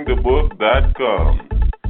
BangTheBook.com.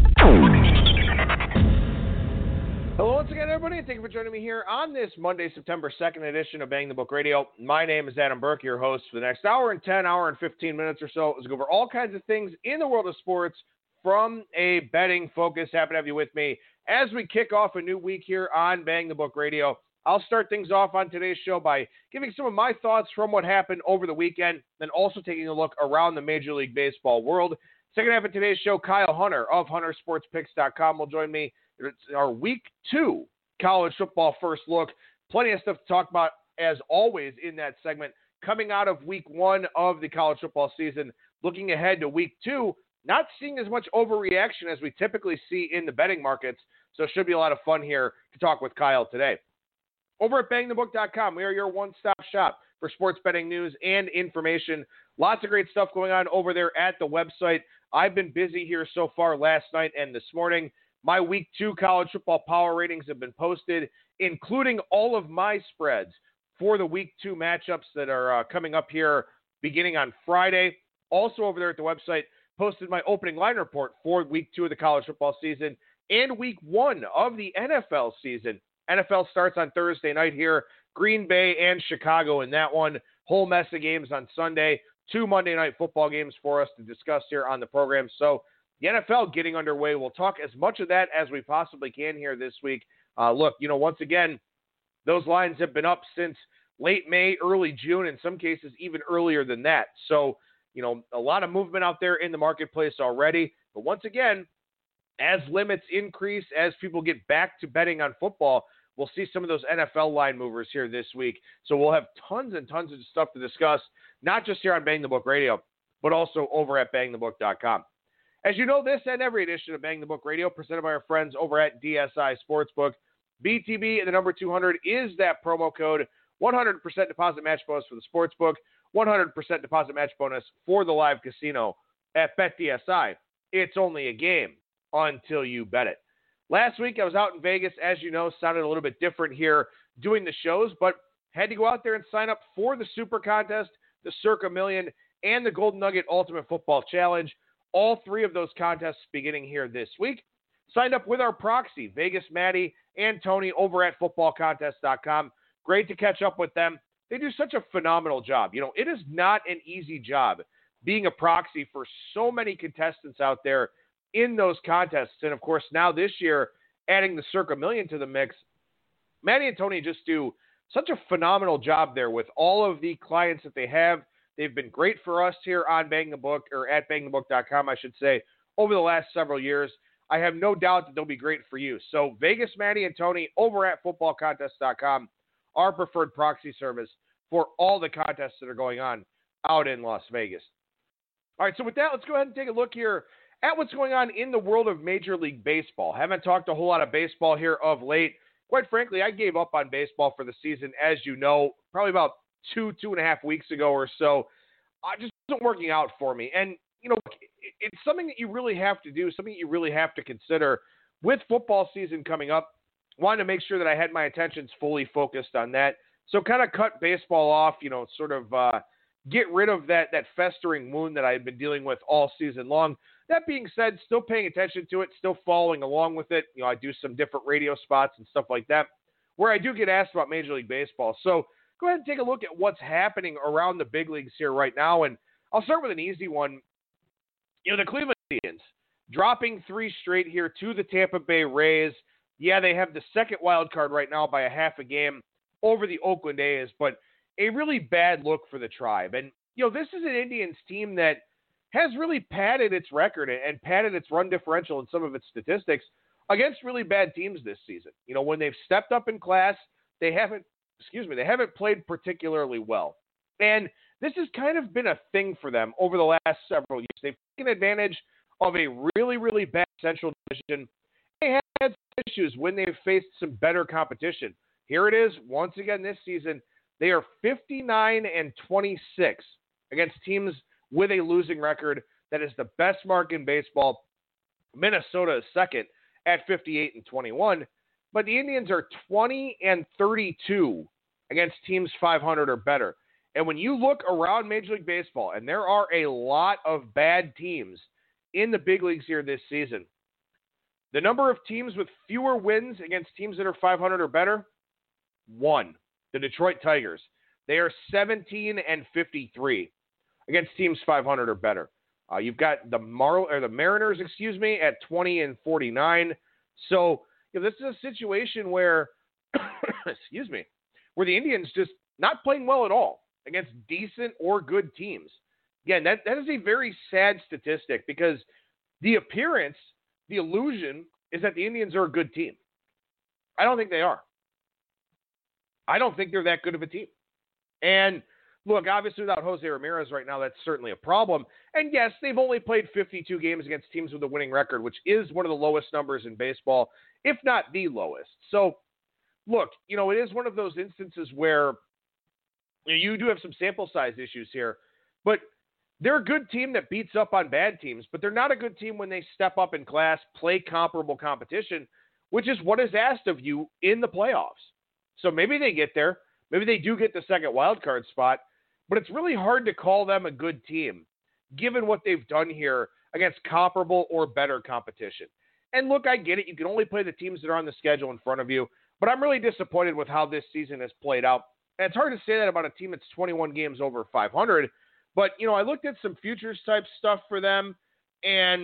Hello once again, everybody, and thank you for joining me here on this Monday, September 2nd edition of Bang the Book Radio. My name is Adam Burke, your host for the next hour and 15 minutes or so. Let's go over all kinds of things in the world of sports from a betting focus. Happy to have you with me as we kick off a new week here on Bang the Book Radio. I'll start things off on today's show by giving some of my thoughts from what happened over the weekend, then also taking a look around the Major League Baseball world. Second half of today's show, Kyle Hunter of HunterSportsPicks.com will join me. It's our Week 2 college football first look. Plenty of stuff to talk about, as always, in that segment. Coming out of Week 1 of the college football season, looking ahead to Week 2, not seeing as much overreaction as we typically see in the betting markets, so it should be a lot of fun here to talk with Kyle today. Over at BangTheBook.com, we are your one-stop shop for sports betting news and information. Lots of great stuff going on over there at the website. I've been busy here so far last night and this morning. My Week 2 college football power ratings have been posted, including all of my spreads for the Week 2 matchups that are coming up here beginning on Friday. Also over there at the website, posted my opening line report for Week 2 of the college football season and Week 1 of the NFL season. NFL starts on Thursday night here. Green Bay and Chicago in that one. Whole mess of games on Sunday. 2 Monday night football games for us to discuss here on the program. So the NFL getting underway. We'll talk as much of that as we possibly can here this week. Look, once again, those lines have been up since late May, early June, in some cases even earlier than that. So, a lot of movement out there in the marketplace already. But once again, as limits increase, as people get back to betting on football, we'll see some of those NFL line movers here this week. So we'll have tons and tons of stuff to discuss, not just here on Bang the Book Radio, but also over at BangTheBook.com. As you know, this and every edition of Bang the Book Radio, presented by our friends over at DSI Sportsbook. BTB and the number 200 is that promo code. 100% deposit match bonus for the Sportsbook. 100% deposit match bonus for the live casino at BetDSI. It's only a game until you bet it. Last week, I was out in Vegas. As you know, sounded a little bit different here doing the shows, but had to go out there and sign up for the Super Contest, the Circa Million, and the Golden Nugget Ultimate Football Challenge. All 3 of those contests beginning here this week. Signed up with our proxy, Vegas Maddie and Tony over at footballcontest.com. Great to catch up with them. They do such a phenomenal job. It is not an easy job being a proxy for so many contestants out there in those contests. And of course, now this year, adding the Circa Million to the mix, Maddie and Tony just do such a phenomenal job there with all of the clients that they have. They've been great for us here on Bang the Book, or at BangTheBook.com, I should say, over the last several years. I have no doubt that they'll be great for you. So Vegas, Maddie, and Tony over at footballcontest.com, our preferred proxy service for all the contests that are going on out in Las Vegas. All right, so with that, let's go ahead and take a look here at what's going on in the world of Major League Baseball. Haven't talked a whole lot of baseball here of late. Quite frankly, I gave up on baseball for the season, as you know, probably about 2.5 weeks ago or so. It just wasn't working out for me. And, it's something that you really have to do, something that you really have to consider with football season coming up. Wanted to make sure that I had my attentions fully focused on that. So kind of cut baseball off, get rid of that festering wound that I had been dealing with all season long. That being said, still paying attention to it, still following along with it. I do some different radio spots and stuff like that where I do get asked about Major League Baseball. So go ahead and take a look at what's happening around the big leagues here right now. And I'll start with an easy one. The Cleveland Indians dropping 3 straight here to the Tampa Bay Rays. Yeah, they have the second wild card right now by a half a game over the Oakland A's, but a really bad look for the Tribe. And, this is an Indians team that has really padded its record and padded its run differential in some of its statistics against really bad teams this season. When they've stepped up in class, they haven't played particularly well. And this has kind of been a thing for them over the last several years. They've taken advantage of a really, really bad Central Division. They have had some issues when they've faced some better competition. Here it is, once again this season. They are 59-26 against teams with a losing record. That is the best mark in baseball. Minnesota is second at 58-21. But the Indians are 20-32 against teams 500 or better. And when you look around Major League Baseball, and there are a lot of bad teams in the big leagues here this season. The number of teams with fewer wins against teams that are 500 or better, 1. The Detroit Tigers. They are 17-53 against teams 500 or better. You've got the Mariners, at 20-49. So this is a situation where, where the Indians just not playing well at all against decent or good teams. Again, that is a very sad statistic because the illusion is that the Indians are a good team. I don't think they are. I don't think they're that good of a team. And look, obviously without Jose Ramirez right now, that's certainly a problem. And yes, they've only played 52 games against teams with a winning record, which is one of the lowest numbers in baseball, if not the lowest. So look, it is one of those instances where you do have some sample size issues here, but they're a good team that beats up on bad teams, but they're not a good team when they step up in class, play comparable competition, which is what is asked of you in the playoffs. So maybe they get there. Maybe they do get the second wild card spot, but it's really hard to call them a good team given what they've done here against comparable or better competition. And look, I get it. You can only play the teams that are on the schedule in front of you, but I'm really disappointed with how this season has played out. And it's hard to say that about a team that's 21 games over 500, but, I looked at some futures type stuff for them, and,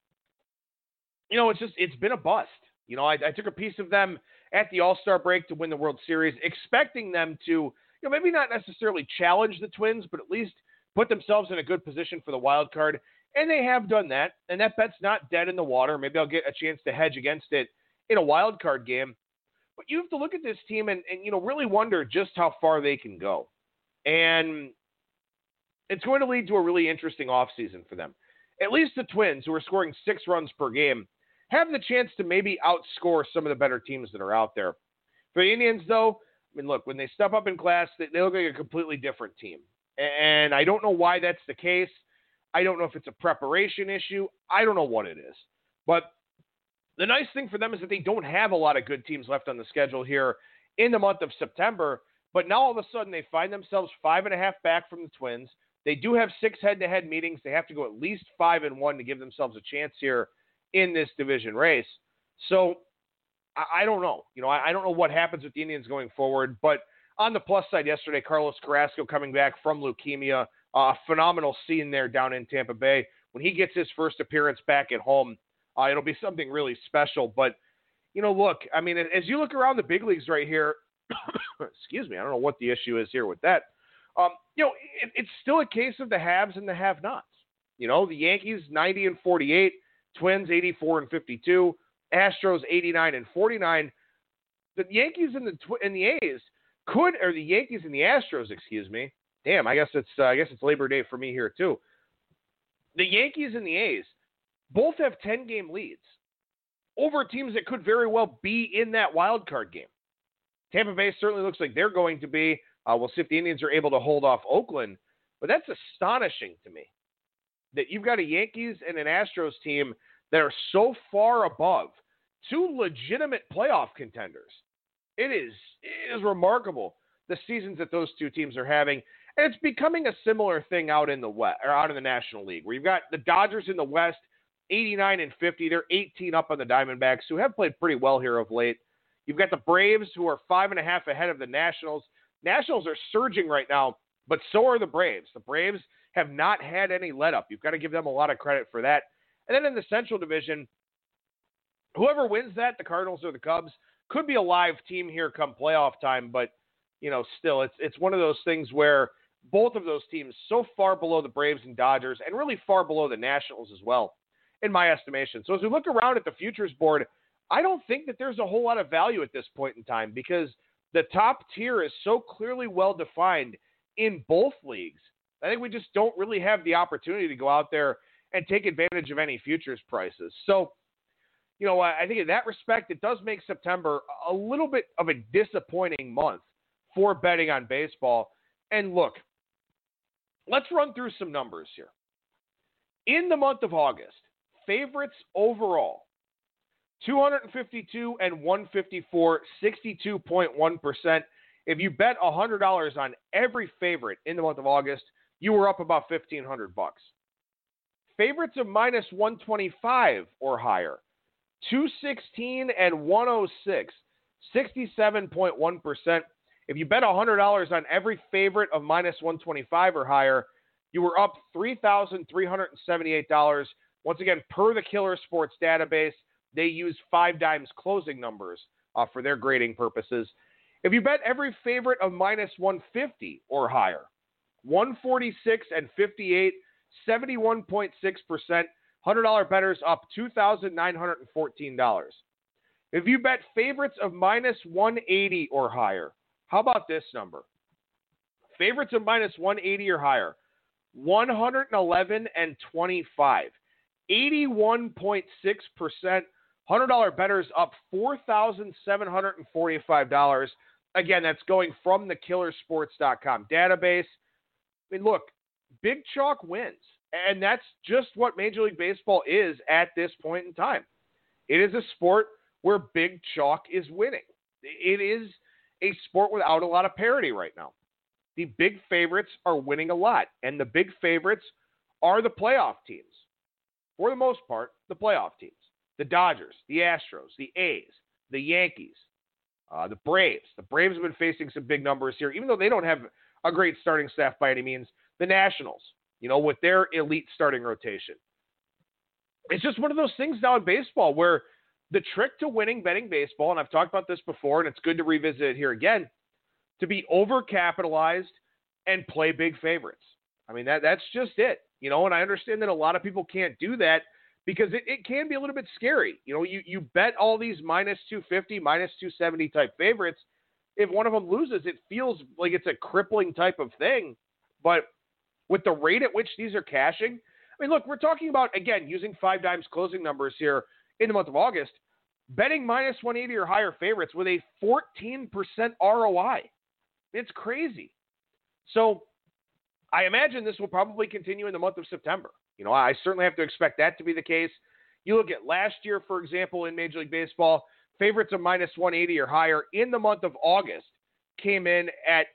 it's been a bust. I took a piece of them at the All-Star break to win the World Series, expecting them to, maybe not necessarily challenge the Twins, but at least put themselves in a good position for the wild card. And they have done that, and that bet's not dead in the water. Maybe I'll get a chance to hedge against it in a wild card game. But you have to look at this team and really wonder just how far they can go. And it's going to lead to a really interesting offseason for them. At least the Twins, who are scoring 6 runs per game, have the chance to maybe outscore some of the better teams that are out there. For the Indians, though, look, when they step up in class, they look like a completely different team. And I don't know why that's the case. I don't know if it's a preparation issue. I don't know what it is. But the nice thing for them is that they don't have a lot of good teams left on the schedule here in the month of September. But now all of a sudden they find themselves 5.5 back from the Twins. They do have 6 head-to-head meetings. They have to go at least 5-1 to give themselves a chance here in this division race. So I don't know. I don't know what happens with the Indians going forward. But on the plus side yesterday, Carlos Carrasco coming back from leukemia, a phenomenal scene there down in Tampa Bay. When he gets his first appearance back at home, it'll be something really special. But, look, as you look around the big leagues right here, excuse me, I don't know what the issue is here with that. It's still a case of the haves and the have-nots. The Yankees 90-48, Twins 84-52, Astros 89-49. The Yankees and the A's the Yankees and the Astros, excuse me. Damn, I guess it's Labor Day for me here too. The Yankees and the A's both have 10-game leads over teams that could very well be in that wild card game. Tampa Bay certainly looks like they're going to be. We'll see if the Indians are able to hold off Oakland. But that's astonishing to me that you've got a Yankees and an Astros team that are so far above 2 legitimate playoff contenders. It is remarkable the seasons that those 2 teams are having. And it's becoming a similar thing out in the West, or out in the National League, where you've got the Dodgers in the West, 89-50. They're 18 up on the Diamondbacks, who have played pretty well here of late. You've got the Braves, who are 5.5 ahead of the Nationals. Nationals are surging right now, but so are the Braves. The Braves have not had any let-up. You've got to give them a lot of credit for that. And then in the Central Division, whoever wins that, the Cardinals or the Cubs, could be a live team here come playoff time, but, still, it's one of those things where both of those teams so far below the Braves and Dodgers and really far below the Nationals as well, in my estimation. So as we look around at the futures board, I don't think that there's a whole lot of value at this point in time because the top tier is so clearly well-defined in both leagues. I think we just don't really have the opportunity to go out there and take advantage of any futures prices. So, I think in that respect, it does make September a little bit of a disappointing month for betting on baseball. And look, let's run through some numbers here. In the month of August, favorites overall, 252 and 154, 62.1%. If you bet $100 on every favorite in the month of August, you were up about $1,500. favorites of minus 125 or higher, 216 and 106, 67.1%. If you bet $100 on every favorite of minus 125 or higher, you were up $3,378. Once again, per the Killer Sports database, they use 5 Dimes closing numbers for their grading purposes. If you bet every favorite of minus 150 or higher, 146 and 58, 71.6%. $100 bettors up $2,914. If you bet favorites of minus 180 or higher, how about this number? Favorites of minus 180 or higher, 111 and 25, 81.6%. $100 bettors up $4,745. Again, that's going from the killersports.com database. I mean, look, big chalk wins, and that's just what Major League Baseball is at this point in time. It is a sport where big chalk is winning. It is a sport without a lot of parity right now. The big favorites are winning a lot, and the big favorites are the playoff teams. For the most part, the playoff teams. The Dodgers, the Astros, the A's, the Yankees, the Braves. The Braves have been facing some big numbers here, even though they don't have a great starting staff by any means. The Nationals, with their elite starting rotation. It's just one of those things now in baseball where the trick to winning betting baseball, and I've talked about this before, and it's good to revisit it here again, to be overcapitalized and play big favorites. I mean, that's just it. And I understand that a lot of people can't do that because it can be a little bit scary. You bet all these minus 250, minus 270 type favorites. If one of them loses, it feels like it's a crippling type of thing. But with the rate at which these are cashing, I mean, look, we're talking about, again, using 5 Dimes closing numbers here in the month of August, betting minus 180 or higher favorites with a 14% ROI. It's crazy. So I imagine this will probably continue in the month of September. I certainly have to expect that to be the case. You look at last year, for example, in Major League Baseball, favorites of minus 180 or higher in the month of August came in at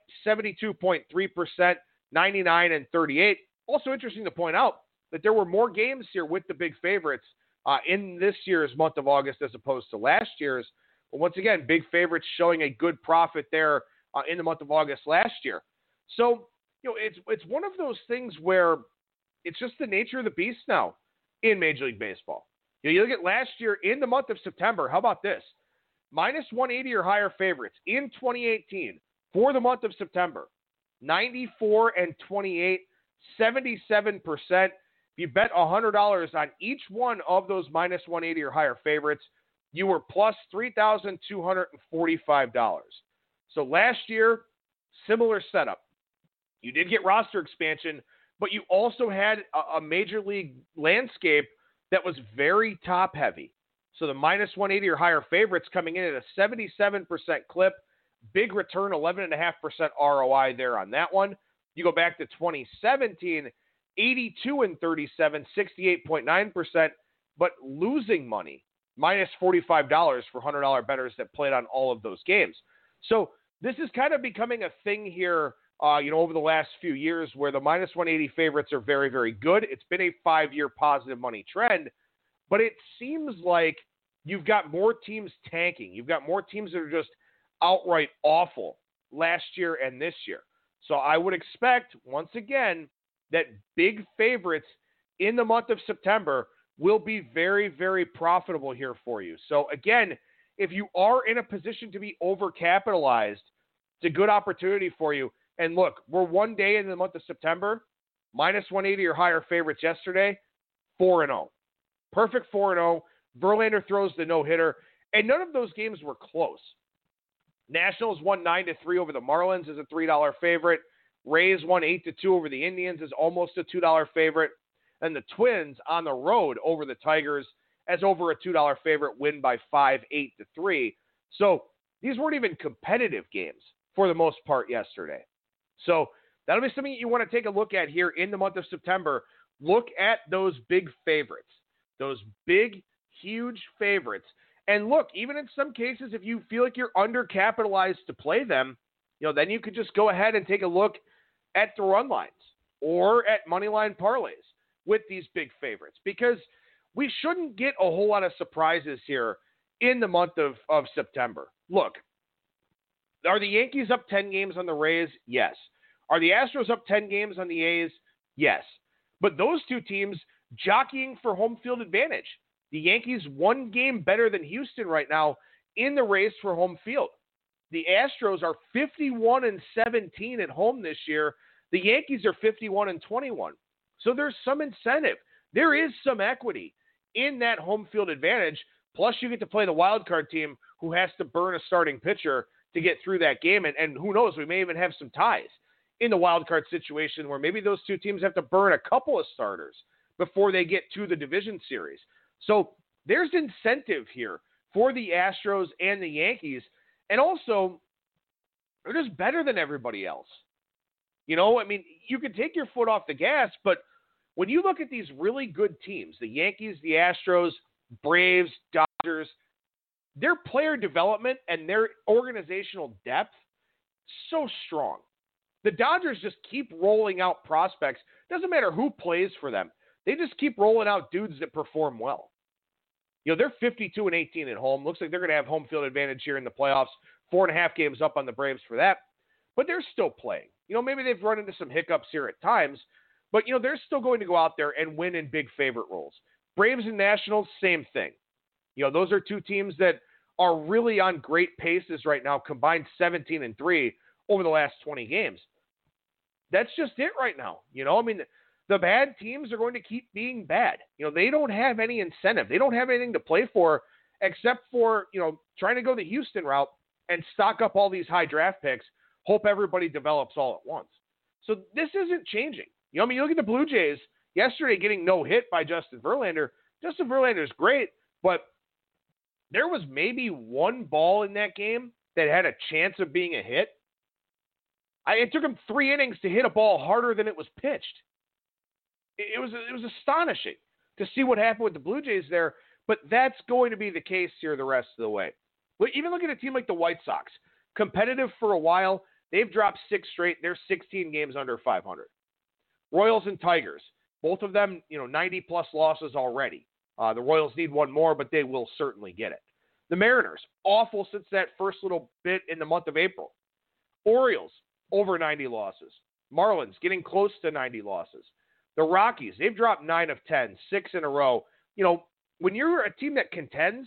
72.3%, 99 and 38. Also interesting to point out that there were more games here with the big favorites in this year's month of August as opposed to last year's. But once again, big favorites showing a good profit there in the month of August last year. So, it's one of those things where it's just the nature of the beast now in Major League Baseball. You look at last year in the month of September. How about this? Minus 180 or higher favorites in 2018 for the month of September. 94 and 28, 77%. If you bet $100 on each one of those minus 180 or higher favorites, you were plus $3,245. So last year, similar setup. You did get roster expansion, but you also had a major league landscape that was very top heavy. So the minus 180 or higher favorites coming in at a 77% clip, big return, 11.5% ROI there on that one. You go back to 2017, 82 and 37, 68.9%, but losing money, minus $45 for $100 bettors that played on all of those games. So this is kind of becoming a thing here, over the last few years where the minus 180 favorites are very, very good. It's been a 5-year positive money trend, but it seems like you've got more teams tanking. You've got more teams that are just outright awful last year and this year. So I would expect, once again, that big favorites in the month of September will be very, very profitable here for you. So again, if you are in a position to be overcapitalized, it's a good opportunity for you. And look, we're one day in the month of September, minus 180 or higher favorites yesterday, 4-0. Perfect 4-0. Verlander throws the no-hitter, and none of those games were close. Nationals won 9-3 over the Marlins as a $3 favorite. Rays won 8-2 over the Indians as almost a $2 favorite. And the Twins on the road over the Tigers as over a $2 favorite, win by 5, 8-3. So these weren't even competitive games for the most part yesterday. So that'll be something you want to take a look at here in the month of September. Look at those big favorites, those big, huge favorites. And look, even in some cases, if you feel like you're undercapitalized to play them, then you could just go ahead and take a look at the run lines or at money line parlays. with these big favorites because we shouldn't get a whole lot of surprises here in the month of September. Look, are the Yankees up 10 games on the Rays? Yes. Are the Astros up 10 games on the A's? Yes. But those two teams jockeying for home field advantage. The Yankees one game better than Houston right now in the race for home field. The Astros are 51-17 at home this year. The Yankees are 51-21. So there's some incentive. There is some equity in that home field advantage. Plus, you get to play the wild card team who has to burn a starting pitcher to get through that game. And who knows, we may even have some ties in the wild card situation where maybe those two teams have to burn a couple of starters before they get to the division series. So there's incentive here for the Astros and the Yankees. And also, they're just better than everybody else. You know, I mean, you can take your foot off the gas, but when you look at these really good teams, the Yankees, the Astros, Braves, Dodgers, their player development and their organizational depth, so strong. The Dodgers just keep rolling out prospects. Doesn't matter who plays for them. They just keep rolling out dudes that perform well. You know, they're 52-18 at home. Looks like they're going to have home field advantage here in the playoffs. 4.5 games up on the Braves for that. But they're still playing. You know, maybe they've run into some hiccups here at times. But, you know, they're still going to go out there and win in big favorite roles. Braves and Nationals, same thing. You know, those are two teams that are really on great paces right now, combined 17-3 over the last 20 games. That's just it right now. You know, I mean, the bad teams are going to keep being bad. You know, they don't have any incentive. They don't have anything to play for except for, you know, trying to go the Houston route and stock up all these high draft picks, hope everybody develops all at once. So this isn't changing. You know, I mean, you look at the Blue Jays yesterday getting no hit by Justin Verlander. Justin Verlander's great, but there was maybe one ball in that game that had a chance of being a hit. It took him 3 innings to hit a ball harder than it was pitched. It was astonishing to see what happened with the Blue Jays there, but that's going to be the case here the rest of the way. Even look at a team like the White Sox, competitive for a while. They've dropped 6 straight. They're 16 games under 500. Royals and Tigers, both of them, you know, 90-plus losses already. The Royals need one more, but they will certainly get it. The Mariners, awful since that first little bit in the month of April. Orioles, over 90 losses. Marlins, getting close to 90 losses. The Rockies, they've dropped 9 of 10, 6 in a row. You know, when you're a team that contends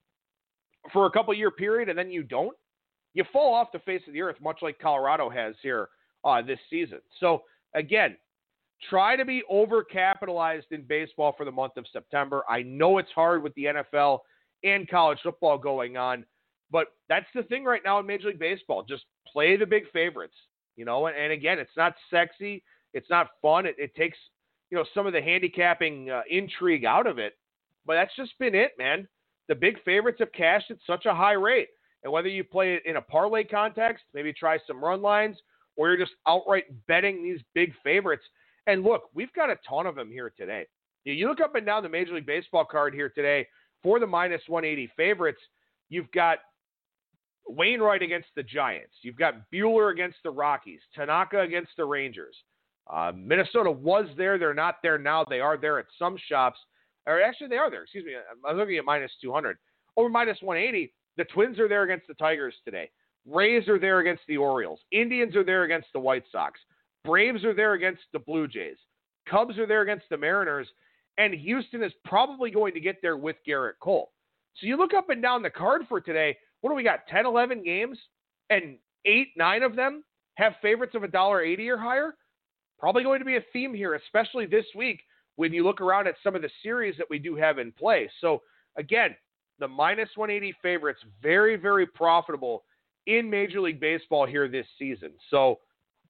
for a couple-year period and then you don't, you fall off the face of the earth, much like Colorado has here this season. So, again, try to be overcapitalized in baseball for the month of September. I know it's hard with the NFL and college football going on, but that's the thing right now in Major League Baseball. Just play the big favorites, you know, and again, it's not sexy. It's not fun. It takes, you know, some of the handicapping intrigue out of it, but that's just been it, man. The big favorites have cashed at such a high rate. And whether you play it in a parlay context, maybe try some run lines, or you're just outright betting these big favorites. And look, we've got a ton of them here today. You look up and down the Major League Baseball card here today for the minus 180 favorites. You've got Wainwright against the Giants. You've got Buehler against the Rockies. Tanaka against the Rangers. Minnesota was there. They're not there now. They are there at some shops. Or actually, they are there. Excuse me. I'm looking at minus 200. Over minus 180, the Twins are there against the Tigers today. Rays are there against the Orioles. Indians are there against the White Sox. Braves are there against the Blue Jays. Cubs are there against the Mariners. And Houston is probably going to get there with Garrett Cole. So you look up and down the card for today. What do we got? 10, 11 games? And 8, 9 of them have favorites of $1.80 or higher? Probably going to be a theme here, especially this week when you look around at some of the series that we do have in play. So, again, the minus 180 favorites, very, very profitable in Major League Baseball here this season. So,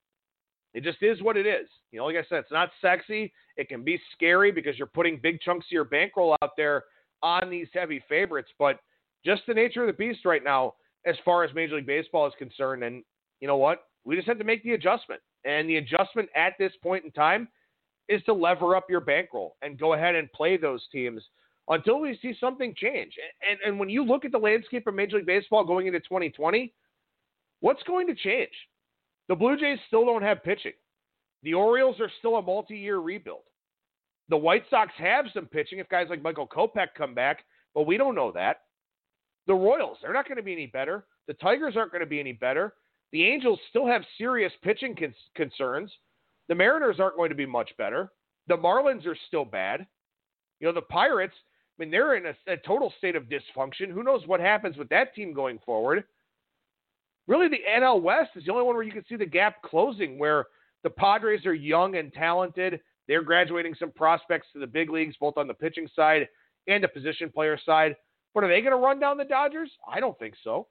it just is what it is. You know, like I said, it's not sexy. It can be scary because you're putting big chunks of your bankroll out there on these heavy favorites. But just the nature of the beast right now as far as Major League Baseball is concerned. And you know what? We just have to make the adjustment. And the adjustment at this point in time is to lever up your bankroll and go ahead and play those teams until we see something change. And when you look at the landscape of Major League Baseball going into 2020, what's going to change? The Blue Jays still don't have pitching. The Orioles are still a multi-year rebuild. The White Sox have some pitching if guys like Michael Kopech come back, but we don't know that. The Royals, they're not going to be any better. The Tigers aren't going to be any better. The Angels still have serious pitching concerns. The Mariners aren't going to be much better. The Marlins are still bad. The Pirates, I mean, they're in a total state of dysfunction. Who knows what happens with that team going forward? Really, the NL West is the only one where you can see the gap closing, where the Padres are young and talented. They're graduating some prospects to the big leagues, both on the pitching side and the position player side. But are they going to run down the Dodgers? I don't think so.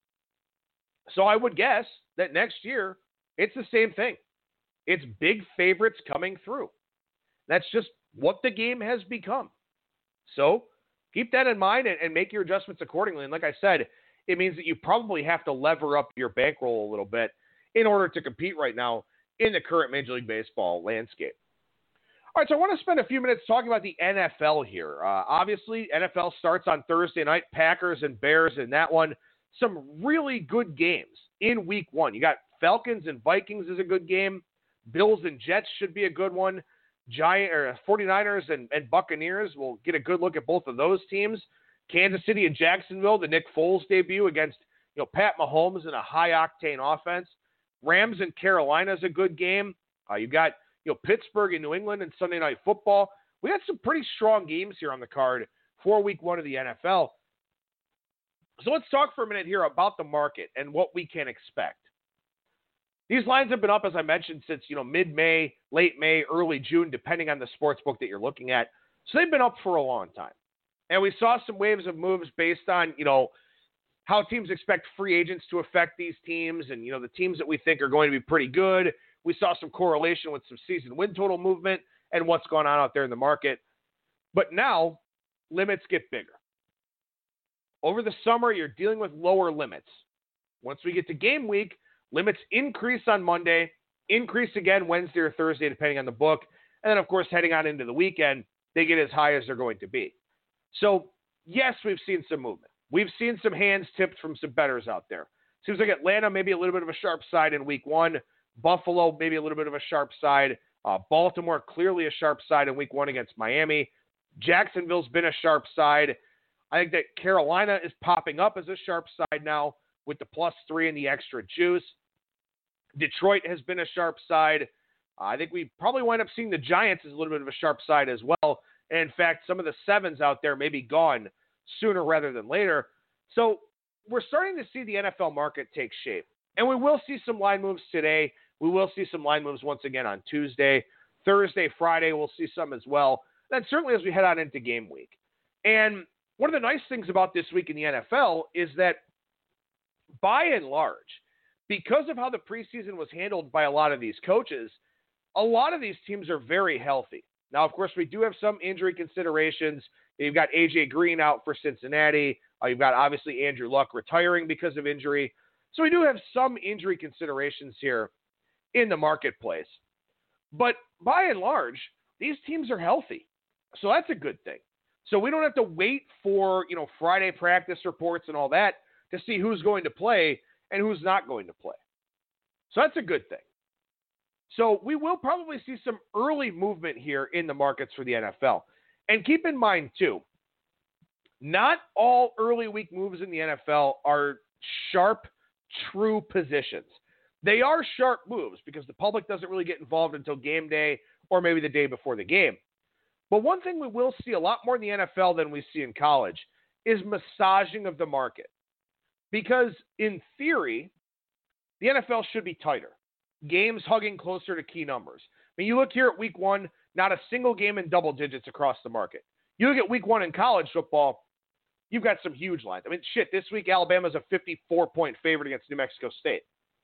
So I would guess that next year, it's the same thing. It's big favorites coming through. That's just what the game has become. So keep that in mind and make your adjustments accordingly. And like I said, it means that you probably have to lever up your bankroll a little bit in order to compete right now in the current Major League Baseball landscape. All right, so I want to spend a few minutes talking about the NFL here. Obviously, NFL starts on Thursday night, Packers and Bears in that one. Some really good games in week one. You got Falcons and Vikings is a good game. Bills and Jets should be a good one. 49ers and Buccaneers, will get a good look at both of those teams. Kansas City and Jacksonville, the Nick Foles debut against Pat Mahomes in a high-octane offense. Rams and Carolina is a good game. You got Pittsburgh and New England and Sunday Night Football. We got some pretty strong games here on the card for week one of the NFL. So let's talk for a minute here about the market and what we can expect. These lines have been up, as I mentioned, since mid-May, late May, early June, depending on the sports book that you're looking at. So they've been up for a long time. And we saw some waves of moves based on, how teams expect free agents to affect these teams and, the teams that we think are going to be pretty good. We saw some correlation with some season win total movement and what's going on out there in the market. But now, limits get bigger. Over the summer, you're dealing with lower limits. Once we get to game week, limits increase on Monday, increase again Wednesday or Thursday, depending on the book. And then, of course, heading on into the weekend, they get as high as they're going to be. So, yes, we've seen some movement. We've seen some hands tipped from some bettors out there. Seems like Atlanta, maybe a little bit of a sharp side in week one. Buffalo, maybe a little bit of a sharp side. Baltimore, clearly a sharp side in week one against Miami. Jacksonville's been a sharp side. I think that Carolina is popping up as a sharp side now with the +3 and the extra juice. Detroit has been a sharp side. I think we probably wind up seeing the Giants as a little bit of a sharp side as well. And in fact, some of the 7s out there may be gone sooner rather than later. So we're starting to see the NFL market take shape. And we will see some line moves today. We will see some line moves once again on Tuesday. Thursday, Friday, we'll see some as well. Then certainly as we head on into game week. And one of the nice things about this week in the NFL is that by and large, because of how the preseason was handled by a lot of these coaches, a lot of these teams are very healthy. Now, of course, we do have some injury considerations. You've got A.J. Green out for Cincinnati. You've got, obviously, Andrew Luck retiring because of injury. So we do have some injury considerations here in the marketplace. But by and large, these teams are healthy. So that's a good thing. So we don't have to wait for, Friday practice reports and all that to see who's going to play and who's not going to play. So that's a good thing. So we will probably see some early movement here in the markets for the NFL. And keep in mind, too, not all early week moves in the NFL are sharp, true positions. They are sharp moves because the public doesn't really get involved until game day or maybe the day before the game. But one thing we will see a lot more in the NFL than we see in college is massaging of the market. Because in theory, the NFL should be tighter. Games hugging closer to key numbers. I mean, you look here at week one, not a single game in double digits across the market. You look at week one in college football, you've got some huge lines. I mean, this week Alabama's a 54-point favorite against New Mexico State.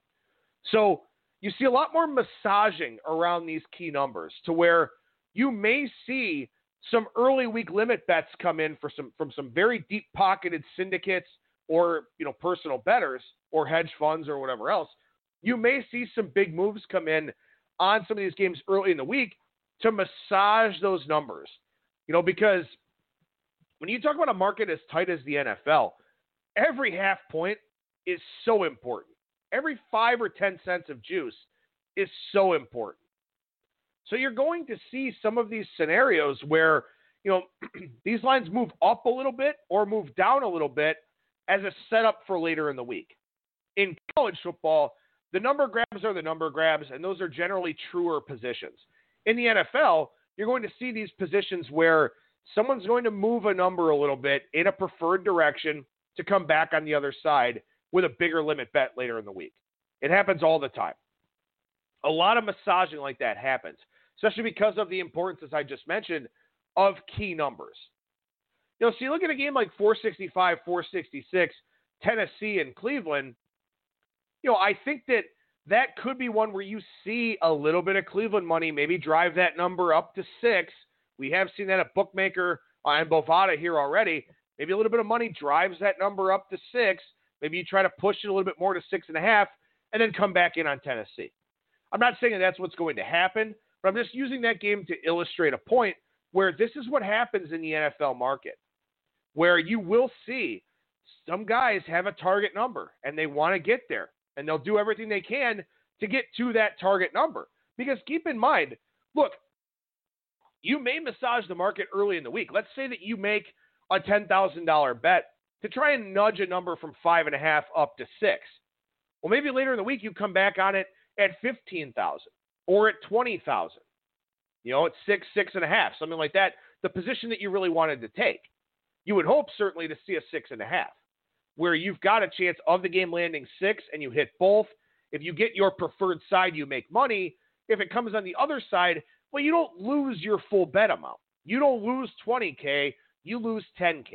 So you see a lot more massaging around these key numbers to where you may see some early week limit bets come in from some very deep-pocketed syndicates or, personal bettors or hedge funds or whatever else. You may see some big moves come in on some of these games early in the week to massage those numbers. Because when you talk about a market as tight as the NFL, every half point is so important. Every 5 or 10 cents of juice is so important. So you're going to see some of these scenarios where, these lines move up a little bit or move down a little bit as a setup for later in the week. In college football, the number grabs are the number grabs, and those are generally truer positions. In the NFL, you're going to see these positions where someone's going to move a number a little bit in a preferred direction to come back on the other side with a bigger limit bet later in the week. It happens all the time. A lot of massaging like that happens, especially because of the importance, as I just mentioned, of key numbers. So you look at a game like 465, 466, Tennessee and Cleveland, I think that could be one where you see a little bit of Cleveland money maybe drive that number up to 6. We have seen that at Bookmaker and Bovada here already. Maybe a little bit of money drives that number up to 6. Maybe you try to push it a little bit more to 6.5 and then come back in on Tennessee. I'm not saying that's what's going to happen, but I'm just using that game to illustrate a point where this is what happens in the NFL market, where you will see some guys have a target number and they want to get there, and they'll do everything they can to get to that target number. Because keep in mind, look, you may massage the market early in the week. Let's say that you make a $10,000 bet to try and nudge a number from 5.5 up to 6. Well, maybe later in the week you come back on it at 15,000 or at 20,000. At 6, 6.5, something like that, the position that you really wanted to take. You would hope certainly to see a 6.5, where you've got a chance of the game landing 6 and you hit both. If you get your preferred side, you make money. If it comes on the other side, well, you don't lose your full bet amount. You don't lose $20K, you lose $10K.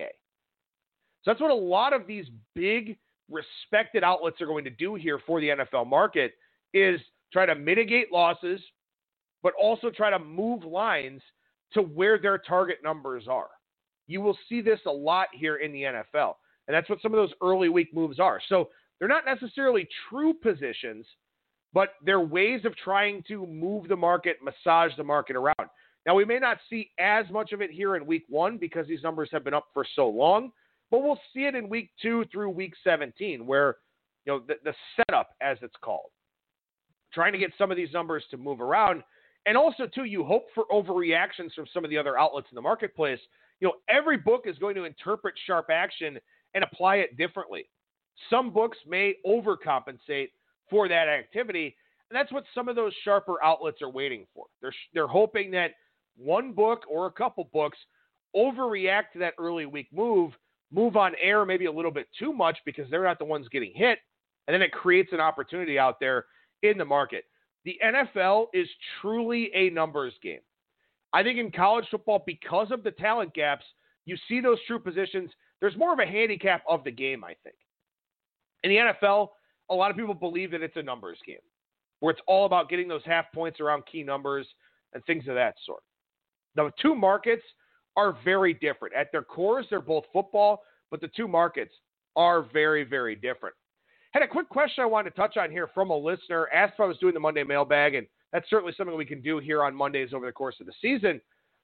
So that's what a lot of these big respected outlets are going to do here for the NFL market, is try to mitigate losses, but also try to move lines to where their target numbers are. You will see this a lot here in the NFL, and that's what some of those early week moves are. So they're not necessarily true positions, but they're ways of trying to move the market, massage the market around. Now, we may not see as much of it here in week 1 because these numbers have been up for so long, but we'll see it in week 2 through week 17 where, the setup, as it's called, trying to get some of these numbers to move around. And also, too, you hope for overreactions from some of the other outlets in the marketplace. Every book is going to interpret sharp action and apply it differently. Some books may overcompensate for that activity, and that's what some of those sharper outlets are waiting for. They're hoping that one book or a couple books overreact to that early week move on air maybe a little bit too much because they're not the ones getting hit, and then it creates an opportunity out there in the market. The NFL is truly a numbers game. I think in college football, because of the talent gaps, you see those true positions. There's more of a handicap of the game, I think. In the NFL, a lot of people believe that it's a numbers game, where it's all about getting those half points around key numbers and things of that sort. The two markets are very different. At their cores, they're both football, but the two markets are very, very different. Had a quick question I wanted to touch on here from a listener. Asked if I was doing the Monday mailbag, and that's certainly something we can do here on Mondays over the course of the season.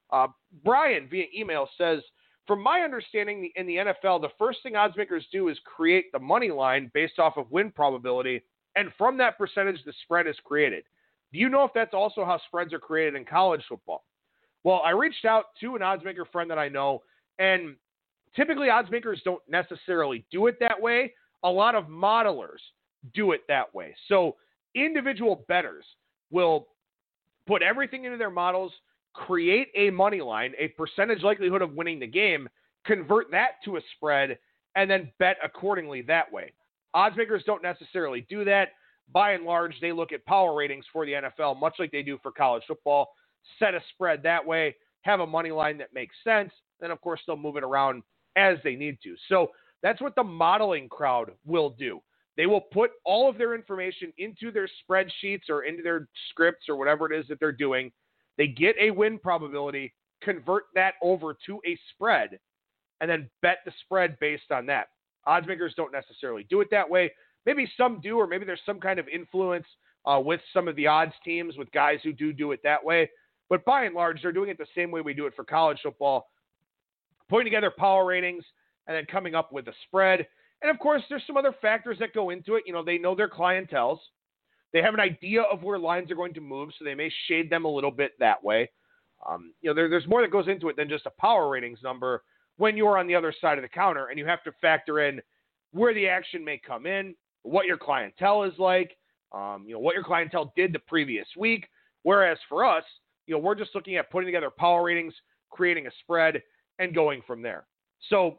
Brian, via email, says, from my understanding in the NFL, the first thing odds makers do is create the money line based off of win probability, and from that percentage, the spread is created. Do you know if that's also how spreads are created in college football? Well, I reached out to an odds maker friend that I know, and typically odds makers don't necessarily do it that way. A lot of modelers do it that way. So individual bettors will put everything into their models, create a money line, a percentage likelihood of winning the game, convert that to a spread, and then bet accordingly that way. Odds makers don't necessarily do that. By and large, they look at power ratings for the NFL, much like they do for college football, set a spread that way, have a money line that makes sense, then, of course, they'll move it around as they need to. So that's what the modeling crowd will do. They will put all of their information into their spreadsheets or into their scripts or whatever it is that they're doing. They get a win probability, convert that over to a spread, and then bet the spread based on that. Odds makers don't necessarily do it that way. Maybe some do, or maybe there's some kind of influence with some of the odds teams with guys who do it that way. But by and large, they're doing it the same way we do it for college football, putting together power ratings and then coming up with a spread. And, of course, there's some other factors that go into it. They know their clienteles. They have an idea of where lines are going to move, so they may shade them a little bit that way. There's more that goes into it than just a power ratings number when you're on the other side of the counter, and you have to factor in where the action may come in, what your clientele is like, what your clientele did the previous week. Whereas for us, we're just looking at putting together power ratings, creating a spread, and going from there. So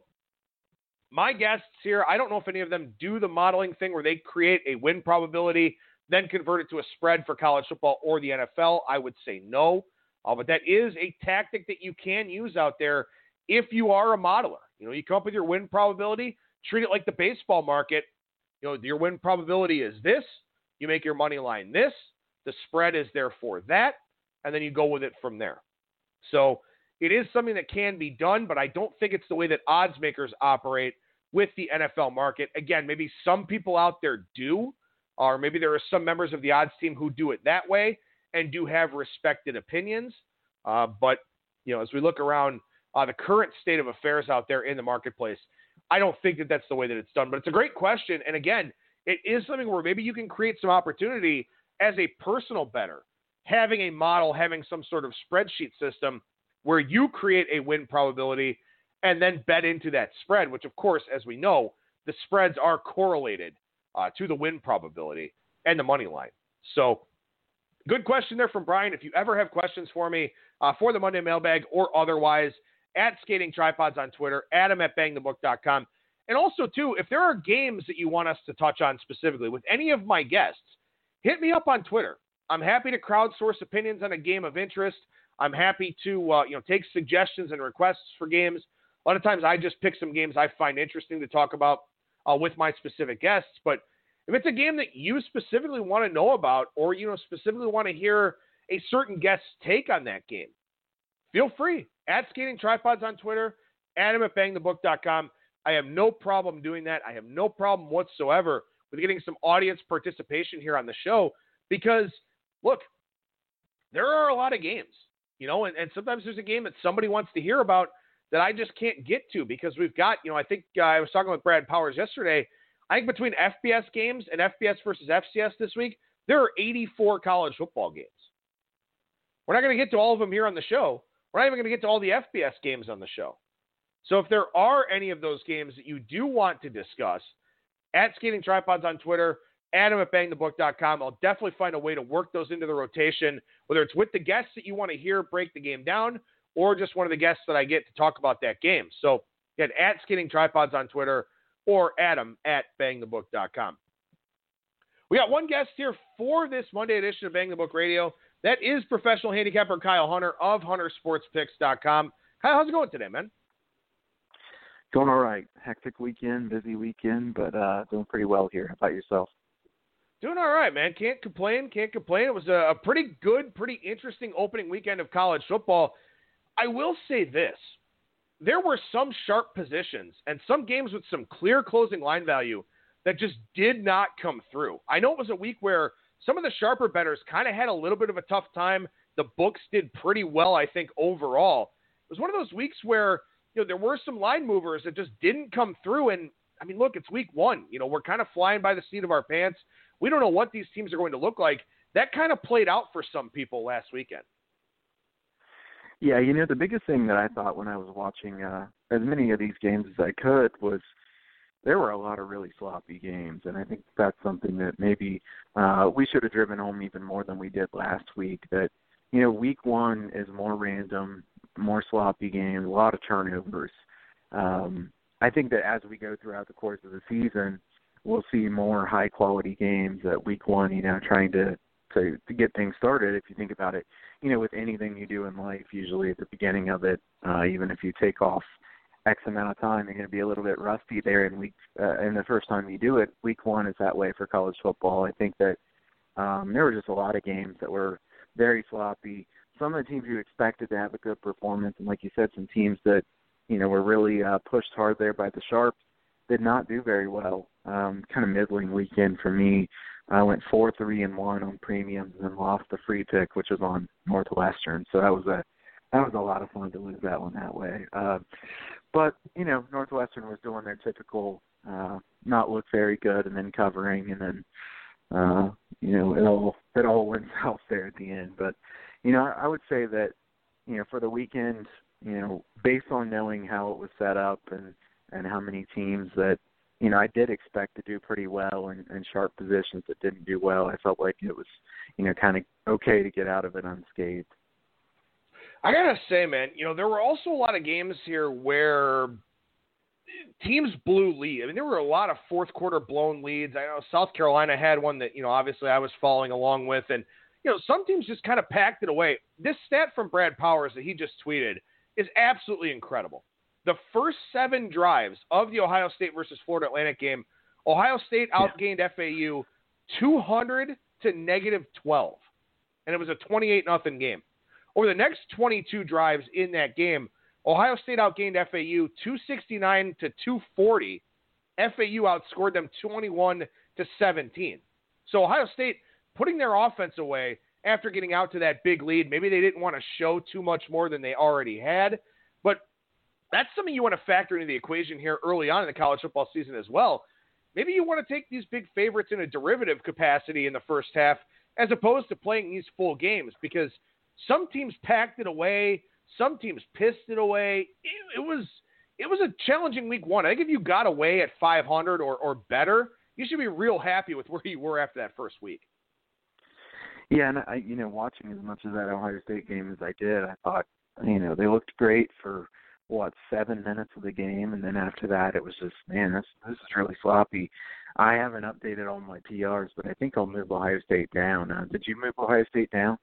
my guests here, I don't know if any of them do the modeling thing where they create a win probability, then convert it to a spread for college football or the NFL. I would say no. But that is a tactic that you can use out there if you are a modeler. You come up with your win probability, treat it like the baseball market. Your win probability is this. You make your money line this. The spread is therefore that. And then you go with it from there. So it is something that can be done, but I don't think it's the way that odds makers operate with the NFL market. Again, maybe some people out there do, or maybe there are some members of the odds team who do it that way and do have respected opinions. But as we look around the current state of affairs out there in the marketplace, I don't think that that's the way that it's done. But it's a great question. And again, it is something where maybe you can create some opportunity as a personal bettor, having a model, having some sort of spreadsheet system where you create a win probability and then bet into that spread, which, of course, as we know, the spreads are correlated to the win probability and the money line. So good question there from Brian. If you ever have questions for me for the Monday Mailbag or otherwise, at Skating Tripods on Twitter, Adam at bangthebook.com. And also, too, if there are games that you want us to touch on specifically with any of my guests, hit me up on Twitter. I'm happy to crowdsource opinions on a game of interest. I'm happy to take suggestions and requests for games. A lot of times I just pick some games I find interesting to talk about with my specific guests. But if it's a game that you specifically want to know about, or specifically want to hear a certain guest's take on that game, feel free. At Skating Tripods on Twitter, Adam at bangthebook.com. I have no problem doing that. I have no problem whatsoever with getting some audience participation here on the show because, look, there are a lot of games, and sometimes there's a game that somebody wants to hear about that I just can't get to because we've got, I think I was talking with Brad Powers yesterday. I think between FBS games and FBS versus FCS this week, there are 84 college football games. We're not going to get to all of them here on the show. We're not even going to get to all the FBS games on the show. So if there are any of those games that you do want to discuss, at Skating Tripods on Twitter, Adam at bangthebook.com, I'll definitely find a way to work those into the rotation, whether it's with the guests that you want to hear break the game down or just one of the guests that I get to talk about that game. So again, at Skating Tripods on Twitter or Adam at bangthebook.com. We got one guest here for this Monday edition of Bang the Book Radio. That is professional handicapper Kyle Hunter of HunterSportsPicks.com. Kyle, how's it going today, man? Going all right. Hectic weekend, busy weekend, but doing pretty well here. How about yourself? Doing all right, man. Can't complain. It was a pretty good, pretty interesting opening weekend of college football. I will say this. There were some sharp positions and some games with some clear closing line value that just did not come through. I know it was a week where some of the sharper bettors kind of had a little bit of a tough time. The books did pretty well, I think, overall. It was one of those weeks where there were some line movers that just didn't come through. And, I mean, look, it's week one. We're kind of flying by the seat of our pants. We don't know what these teams are going to look like. That kind of played out for some people last weekend. Yeah, the biggest thing that I thought when I was watching as many of these games as I could was there were a lot of really sloppy games. And I think that's something that maybe we should have driven home even more than we did last week, that, week one is more random, more sloppy games, a lot of turnovers. I think that as we go throughout the course of the season, we'll see more high-quality games at week one, trying to get things started. If you think about it, with anything you do in life, usually at the beginning of it, even if you take off X amount of time, you're going to be a little bit rusty there in the first time you do it. Week one is that way for college football. I think that there were just a lot of games that were very sloppy. Some of the teams you expected to have a good performance, and like you said, some teams that, were really pushed hard there by the Sharps did not do very well. Kind of middling weekend for me. I went 4-3-1 on premiums and then lost the free pick, which was on Northwestern. So that was a lot of fun to lose that one that way. But, Northwestern was doing their typical not look very good and then covering and then it all went south there at the end. But, I would say that, for the weekend, based on knowing how it was set up and how many teams that, I did expect to do pretty well in sharp positions that didn't do well, I felt like it was, kind of okay to get out of it unscathed. I gotta say, man, there were also a lot of games here where teams blew lead. I mean, there were a lot of fourth quarter blown leads. I know South Carolina had one that, obviously I was following along with, and, some teams just kind of packed it away. This stat from Brad Powers that he just tweeted is absolutely incredible. The first 7 drives of the Ohio State versus Florida Atlantic game, Ohio State outgained FAU 200 to -12, and it was a 28-0 game. Over the next 22 drives in that game, Ohio State outgained FAU 269 to 240. FAU outscored them 21 to 17. So Ohio State putting their offense away after getting out to that big lead. Maybe they didn't want to show too much more than they already had, but that's something you want to factor into the equation here early on in the college football season as well. Maybe you want to take these big favorites in a derivative capacity in the first half as opposed to playing these full games, because some teams packed it away, some teams pissed it away. It was a challenging week one. I think if you got away at 500 or better, you should be real happy with where you were after that first week. Yeah, and I, watching as much of that Ohio State game as I did, I thought, they looked great for 7 minutes of the game, and then after that, it was just, man, this is really sloppy. I haven't updated all my PRs, but I think I'll move Ohio State down. Did you move Ohio State down?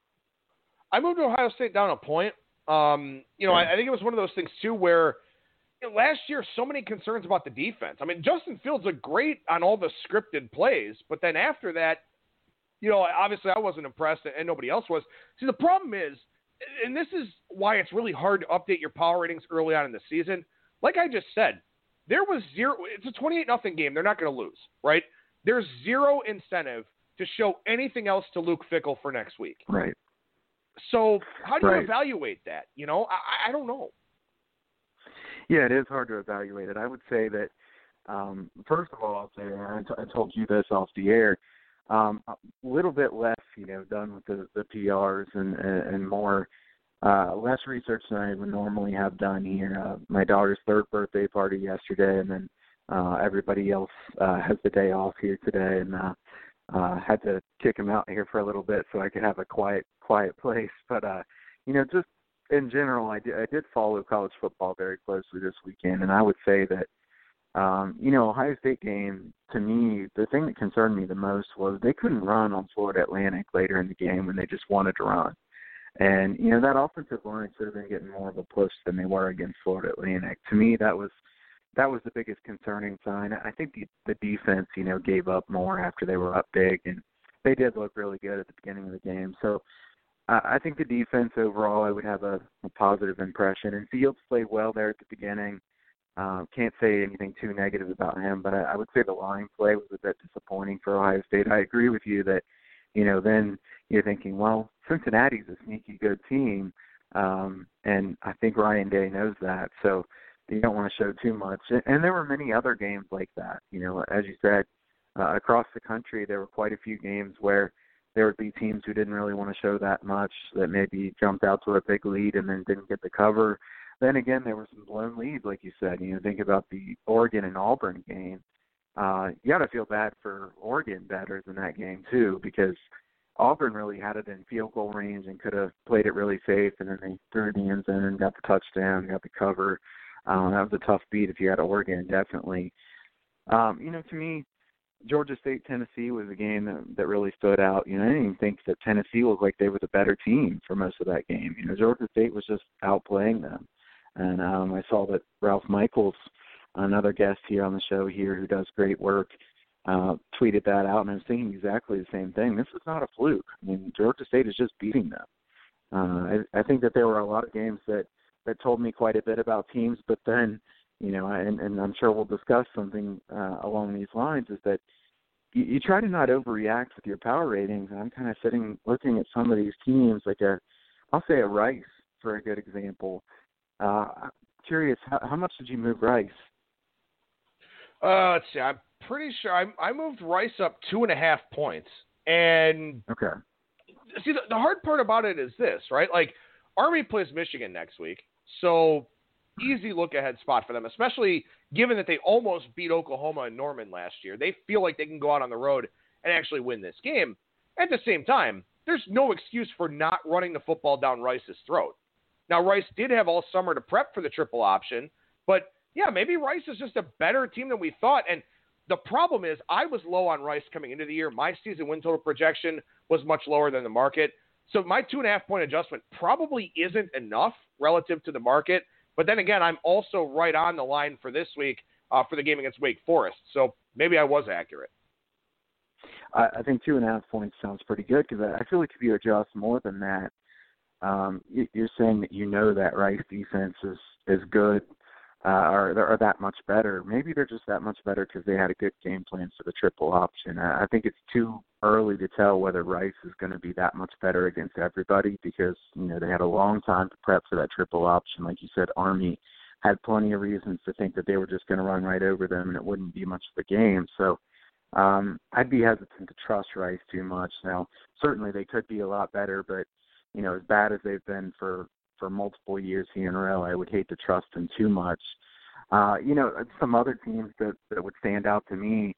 I moved Ohio State down a point. I think it was one of those things too where last year so many concerns about the defense. I mean, Justin Fields looked great on all the scripted plays, but then after that, obviously I wasn't impressed and nobody else was. See, the problem is, and this is why it's really hard to update your power ratings early on in the season. Like I just said, there was zero. It's a 28-0 game. They're not going to lose, right? There's zero incentive to show anything else to Luke Fickell for next week. Right. So how do you evaluate that? I don't know. Yeah, it is hard to evaluate it. I would say that, first of all, I'll say, I told you this off the air, a little bit less, done with the PRs and more, less research than I would normally have done here. My daughter's 3rd birthday party yesterday, and then everybody else has the day off here today, and had to kick him out here for a little bit so I could have a quiet place. But, just in general, I did follow college football very closely this weekend, and I would say that, Ohio State game, to me, the thing that concerned me the most was they couldn't run on Florida Atlantic later in the game when they just wanted to run. And, that offensive line should have been getting more of a push than they were against Florida Atlantic. To me, that was the biggest concerning sign. I think the defense, gave up more after they were up big, and they did look really good at the beginning of the game. So I think the defense overall, I would have a positive impression. And Fields played well there at the beginning. Can't say anything too negative about him, but I would say the line play was a bit disappointing for Ohio State. I agree with you that, then you're thinking, well, Cincinnati's a sneaky good team, and I think Ryan Day knows that. So you don't want to show too much. And there were many other games like that. As you said, across the country, there were quite a few games where there would be teams who didn't really want to show that much, that maybe jumped out to a big lead and then didn't get the cover. Then again, there were some blown leads, like you said. Think about the Oregon and Auburn game. You got to feel bad for Oregon batters in that game, too, because Auburn really had it in field goal range and could have played it really safe, and then they threw it in the end zone and got the touchdown, got the cover. That was a tough beat if you had Oregon, definitely. To me, Georgia State-Tennessee was a game that really stood out. I didn't even think that Tennessee was like they were the better team for most of that game. Georgia State was just outplaying them. And I saw that Ralph Michaels, another guest here on the show here who does great work, tweeted that out, and I was thinking exactly the same thing. This is not a fluke. Georgia State is just beating them. I think that there were a lot of games that told me quite a bit about teams, but then, and I'm sure we'll discuss something along these lines, is that you try to not overreact with your power ratings. And I'm kind of looking at some of these teams, like I'll say a Rice for a good example. I'm curious, how much did you move Rice? Let's see. I'm pretty sure I moved Rice up 2.5 points. And Okay. see, the hard part about it is this, right? Like, Army plays Michigan next week, so easy look-ahead spot for them, especially given that they almost beat Oklahoma and Norman last year. They feel like they can go out on the road and actually win this game. At the same time, there's no excuse for not running the football down Rice's throat. Now, Rice did have all summer to prep for the triple option, but yeah, maybe Rice is just a better team than we thought. And the problem is I was low on Rice coming into the year. My season win total projection was much lower than the market. So my 2.5 point adjustment probably isn't enough relative to the market. But then again, I'm also right on the line for this week for the game against Wake Forest. So maybe I was accurate. I think 2.5 points sounds pretty good because I feel like if you adjust more than that, you're saying that you know that Rice defense is good or that much better. Maybe they're just that much better because they had a good game plan for the triple option. I think it's too early to tell whether Rice is going to be that much better against everybody because, they had a long time to prep for that triple option. Like you said, Army had plenty of reasons to think that they were just going to run right over them and it wouldn't be much of a game. So I'd be hesitant to trust Rice too much. Now, certainly they could be a lot better, but, as bad as they've been for multiple years here in a row, I would hate to trust them too much. Some other teams that would stand out to me,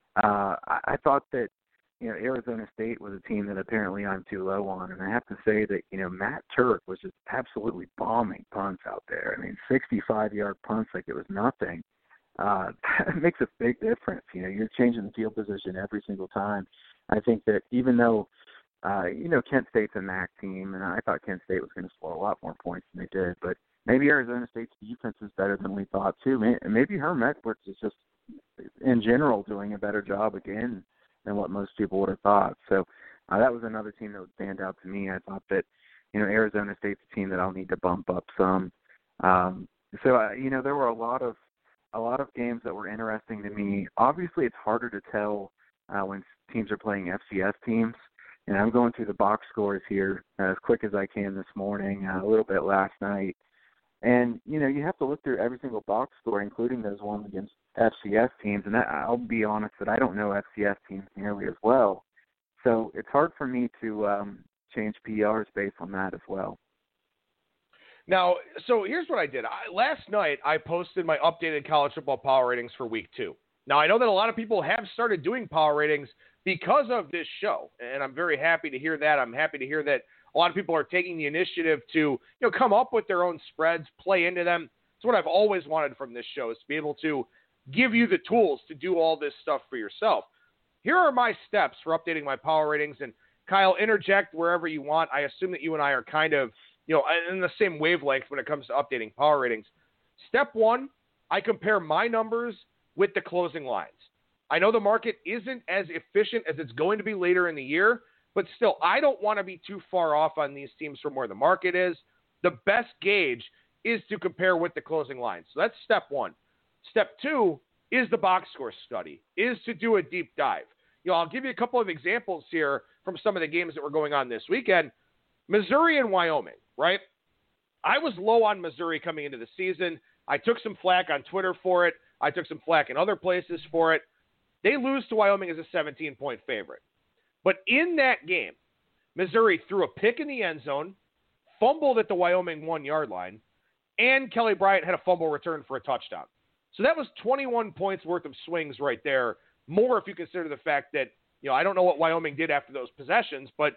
I thought that, Arizona State was a team that apparently I'm too low on, and I have to say that, Matt Turk was just absolutely bombing punts out there. I mean, 65-yard punts like it was nothing. It makes a big difference. You're changing the field position every single time. I think that even though, Kent State's a MAC team, and I thought Kent State was going to score a lot more points than they did, but maybe Arizona State's defense is better than we thought, too. Maybe Herm Edwards is just, in general, doing a better job again than what most people would have thought. So that was another team that would stand out to me. I thought that, Arizona State's a team that I'll need to bump up some. There were a lot of games that were interesting to me. Obviously, it's harder to tell when teams are playing FCS teams. And I'm going through the box scores here as quick as I can this morning, a little bit last night. And, you have to look through every single box score, including those ones against FCS teams. And I'll be honest that I don't know FCS teams nearly as well. So it's hard for me to change PRs based on that as well. Now, so here's what I did. Last night, I posted my updated college football power ratings for week 2. Now, I know that a lot of people have started doing power ratings because of this show, and I'm very happy to hear that. I'm happy to hear that a lot of people are taking the initiative to, come up with their own spreads, play into them. It's what I've always wanted from this show, is to be able to give you the tools to do all this stuff for yourself. Here are my steps for updating my power ratings, and Kyle, interject wherever you want. I assume that you and I are kind of, in the same wavelength when it comes to updating power ratings. Step 1, I compare my numbers with the closing lines. I know the market isn't as efficient as it's going to be later in the year, but still, I don't want to be too far off on these teams from where the market is. The best gauge is to compare with the closing lines. So that's step 1. Step 2 is the box score study, is to do a deep dive. I'll give you a couple of examples here from some of the games that were going on this weekend. Missouri and Wyoming, right? I was low on Missouri coming into the season. I took some flack on Twitter for it. I took some flack in other places for it. They lose to Wyoming as a 17-point favorite. But in that game, Missouri threw a pick in the end zone, fumbled at the Wyoming 1-yard line, and Kelly Bryant had a fumble return for a touchdown. So that was 21 points worth of swings right there. More if you consider the fact that, I don't know what Wyoming did after those possessions, but,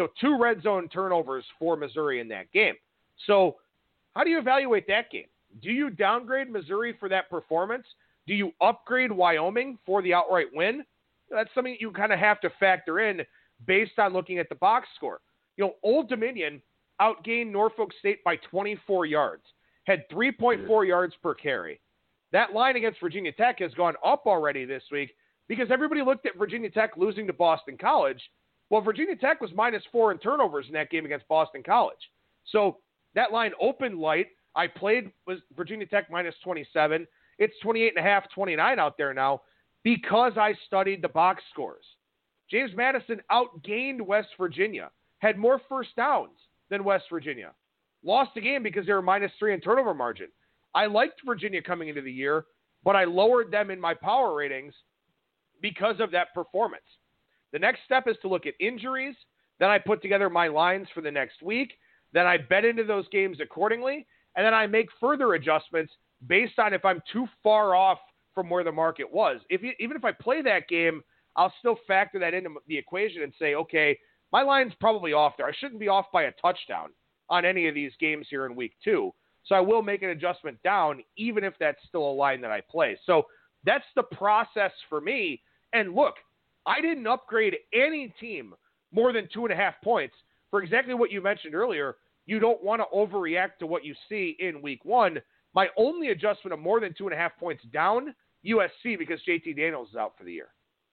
2 red zone turnovers for Missouri in that game. So how do you evaluate that game? Do you downgrade Missouri for that performance? Do you upgrade Wyoming for the outright win? That's something that you kind of have to factor in based on looking at the box score. Old Dominion outgained Norfolk State by 24 yards, had 3.4 yards per carry. That line against Virginia Tech has gone up already this week because everybody looked at Virginia Tech losing to Boston College. Well, Virginia Tech was -4 in turnovers in that game against Boston College. So that line opened light. I played was Virginia Tech -27. It's 28.5, 29 out there now because I studied the box scores. James Madison outgained West Virginia, had more first downs than West Virginia. Lost the game because they were -3 in turnover margin. I liked Virginia coming into the year. but I lowered them in my power ratings because of that performance. The next step is to look at injuries. Then I put together my lines for the next week. Then I bet into those games accordingly. And then I make further adjustments based on if I'm too far off from where the market was. Even if I play that game, I'll still factor that into the equation and say, okay, my line's probably off there. I shouldn't be off by a touchdown on any of these games here in week 2. So I will make an adjustment down, even if that's still a line that I play. So that's the process for me. And look, I didn't upgrade any team more than 2.5 points for exactly what you mentioned earlier. You don't want to overreact to what you see in week 1. My only adjustment of more than 2.5 points down, USC, because JT Daniels is out for the year.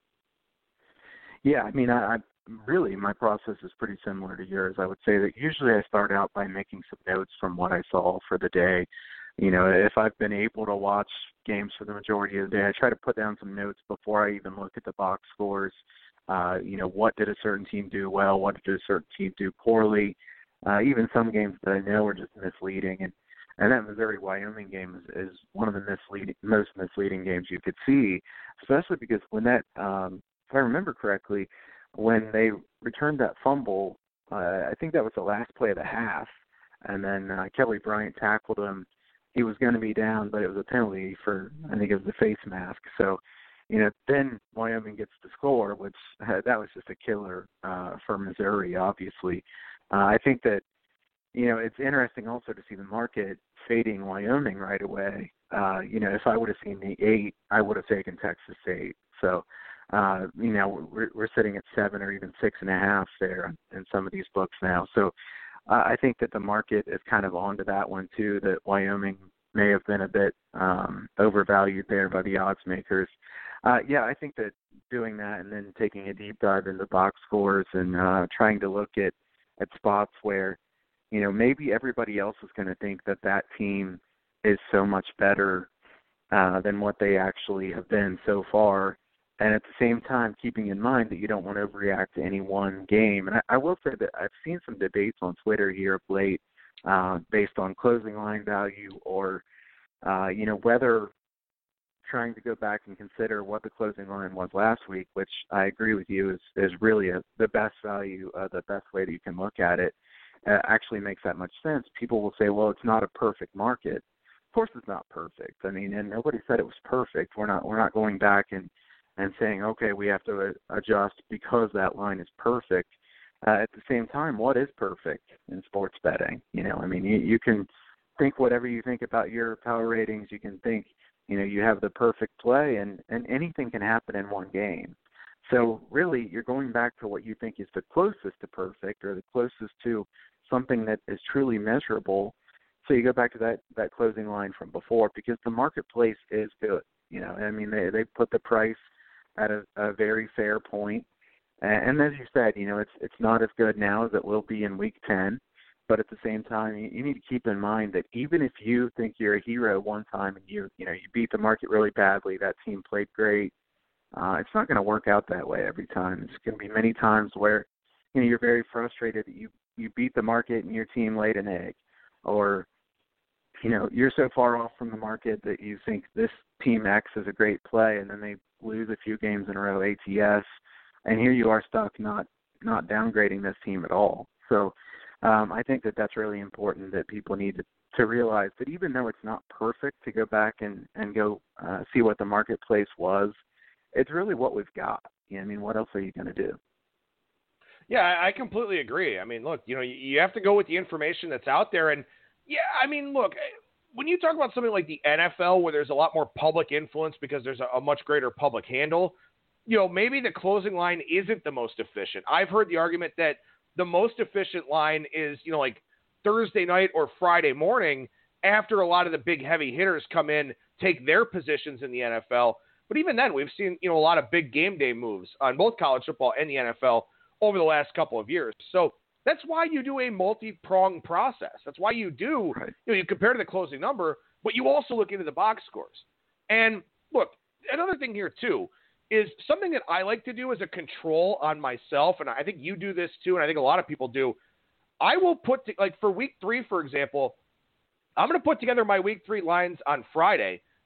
Yeah, I mean, I really, my process is pretty similar to yours. I would say that usually I start out by making some notes from what I saw for the day. You know, if I've been able to watch games for the majority of the day, I try to put down some notes before I even look at the box scores. You know, what did a certain team do well? What did a certain team do poorly? Even some games that I know are just misleading. And that Missouri-Wyoming game is one of the most misleading games you could see, especially because when that, if I remember correctly, when they returned that fumble, I think that was the last play of the half, and then Kelly Bryant tackled him. He was going to be down, but it was a penalty for, I think it was the face mask. So, you know, then Wyoming gets the score, which that was just a killer for Missouri, obviously. I think that, you know, it's interesting also to see the market fading Wyoming right away. You know, if I would have seen the 8, I would have taken Texas State. So, you know, we're sitting at 7 or even 6.5 there in some of these books now. So I think that the market is kind of onto that one too, that Wyoming may have been a bit overvalued there by the odds makers. Yeah, I think that doing that and then taking a deep dive into box scores and trying to look at spots where, you know, maybe everybody else is going to think that that team is so much better than what they actually have been so far. And at the same time, keeping in mind that you don't want to overreact to any one game. And I will say that I've seen some debates on Twitter here of late based on closing line value or, you know, whether trying to go back and consider what the closing line was last week, which I agree with you is really the best value, the best way that you can look at it, actually makes that much sense. People will say, well, it's not a perfect market. Of course it's not perfect. I mean, and nobody said it was perfect. We're not going back and saying, okay, we have to adjust because that line is perfect. At the same time, what is perfect in sports betting? You know, I mean, you can think whatever you think about your power ratings. You can think, you know, you have the perfect play, and anything can happen in one game. So really, you're going back to what you think is the closest to perfect or the closest to something that is truly measurable. So you go back to that closing line from before because the marketplace is good. You know, I mean, they put the price at a very fair point. And as you said, you know, it's not as good now as it will be in week 10. But at the same time, you need to keep in mind that even if you think you're a hero one time and you beat the market really badly, that team played great, it's not going to work out that way every time. It's going to be many times where, you know, you're very frustrated that you beat the market and your team laid an egg, or, you know, you're so far off from the market that you think this team X is a great play, and then they lose a few games in a row, ATS, and here you are stuck not downgrading this team at all. So I think that that's really important, that people need to realize that even though it's not perfect to go back and go see what the marketplace was, it's really what we've got. You know, I mean, what else are you going to do? Yeah, I completely agree. I mean, look, you know, you have to go with the information that's out there. And, yeah, I mean, look, when you talk about something like the NFL where there's a lot more public influence because there's a much greater public handle, you know, maybe the closing line isn't the most efficient. I've heard the argument that the most efficient line is, you know, like Thursday night or Friday morning after a lot of the big heavy hitters come in, take their positions in the NFL. But even then, we've seen, you know, a lot of big game day moves on both college football and the NFL over the last couple of years. So that's why you do a multi-pronged process. That's why you do, right. You know, you compare to the closing number, but you also look into the box scores. And look, another thing here too is something that I like to do as a control on myself, and I think you do this too, and I think a lot of people do. I will like for week 3, for example, I'm going to put together my week 3 lines on Friday.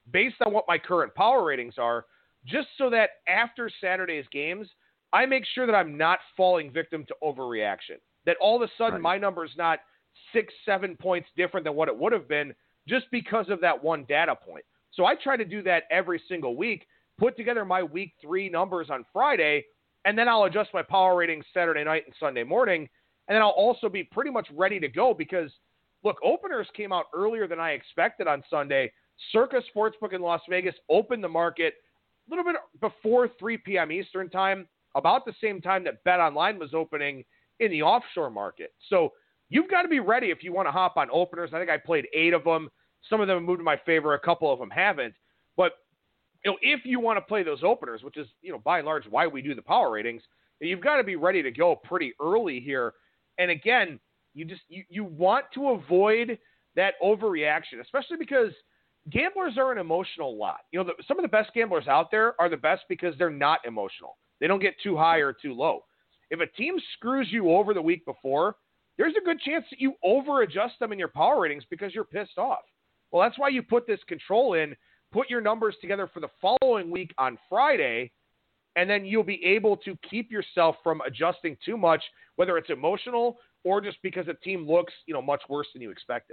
based on what my current power ratings are, just so that after Saturday's games, I make sure that I'm not falling victim to overreaction. That all of a sudden my number is not 6-7 points different than what it would have been just because of that one data point. So I try to do that every single week, put together my week 3 numbers on Friday, and then I'll adjust my power ratings Saturday night and Sunday morning. And then I'll also be pretty much ready to go because, look, openers came out earlier than I expected on Sunday. Circa Sportsbook in Las Vegas opened the market a little bit before 3 p.m. Eastern time, about the same time that BetOnline was opening in the offshore market. So you've got to be ready if you want to hop on openers. I think I played 8 of them. Some of them moved in my favor. A couple of them haven't. But if you want to play those openers, which is, by and large why we do the power ratings, you've got to be ready to go pretty early here. And again, you want to avoid that overreaction, especially because gamblers are an emotional lot. Some of the best gamblers out there are the best because they're not emotional. They don't get too high or too low. If a team screws you over the week before, there's a good chance that you over-adjust them in your power ratings because you're pissed off. Well, that's why you put this control in, put your numbers together for the following week on Friday, and then you'll be able to keep yourself from adjusting too much, whether it's emotional or just because a team looks, much worse than you expected.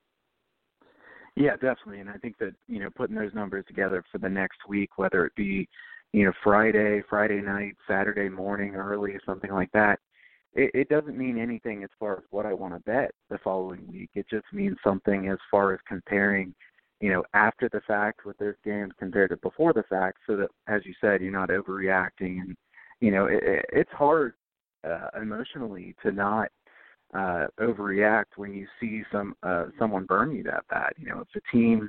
Yeah, definitely. And I think that, putting those numbers together for the next week, whether it be, Friday night, Saturday morning, early, something like that, it doesn't mean anything as far as what I want to bet the following week. It just means something as far as comparing, after the fact with those games compared to before the fact, so that, as you said, you're not overreacting. And, it's hard emotionally to not overreact when you see someone burn you that bad. If a team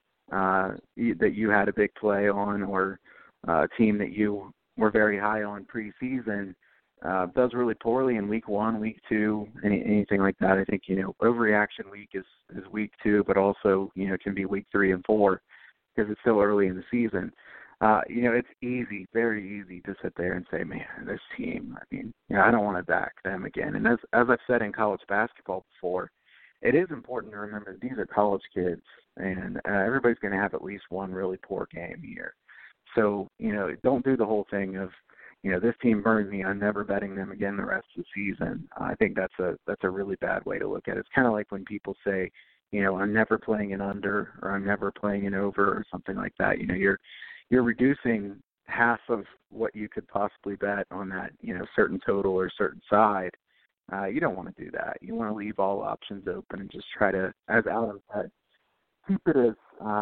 that you had a big play on, or a team that you were very high on preseason does really poorly in week 1, week 2, anything like that. I think, overreaction week is week 2, but also, can be week 3 and 4 because it's still early in the season. It's easy, very easy to sit there and say, man, this team, I don't want to back them again. And as I've said in college basketball before, it is important to remember these are college kids, and everybody's going to have at least one really poor game here. So, don't do the whole thing of, this team burned me, I'm never betting them again the rest of the season. I think that's a really bad way to look at it. It's kind of like when people say, I'm never playing an under, or I'm never playing an over, or something like that. You're reducing half of what you could possibly bet on that, certain total or certain side. You don't want to do that. You want to leave all options open and just try to, as Adam said, keep it as,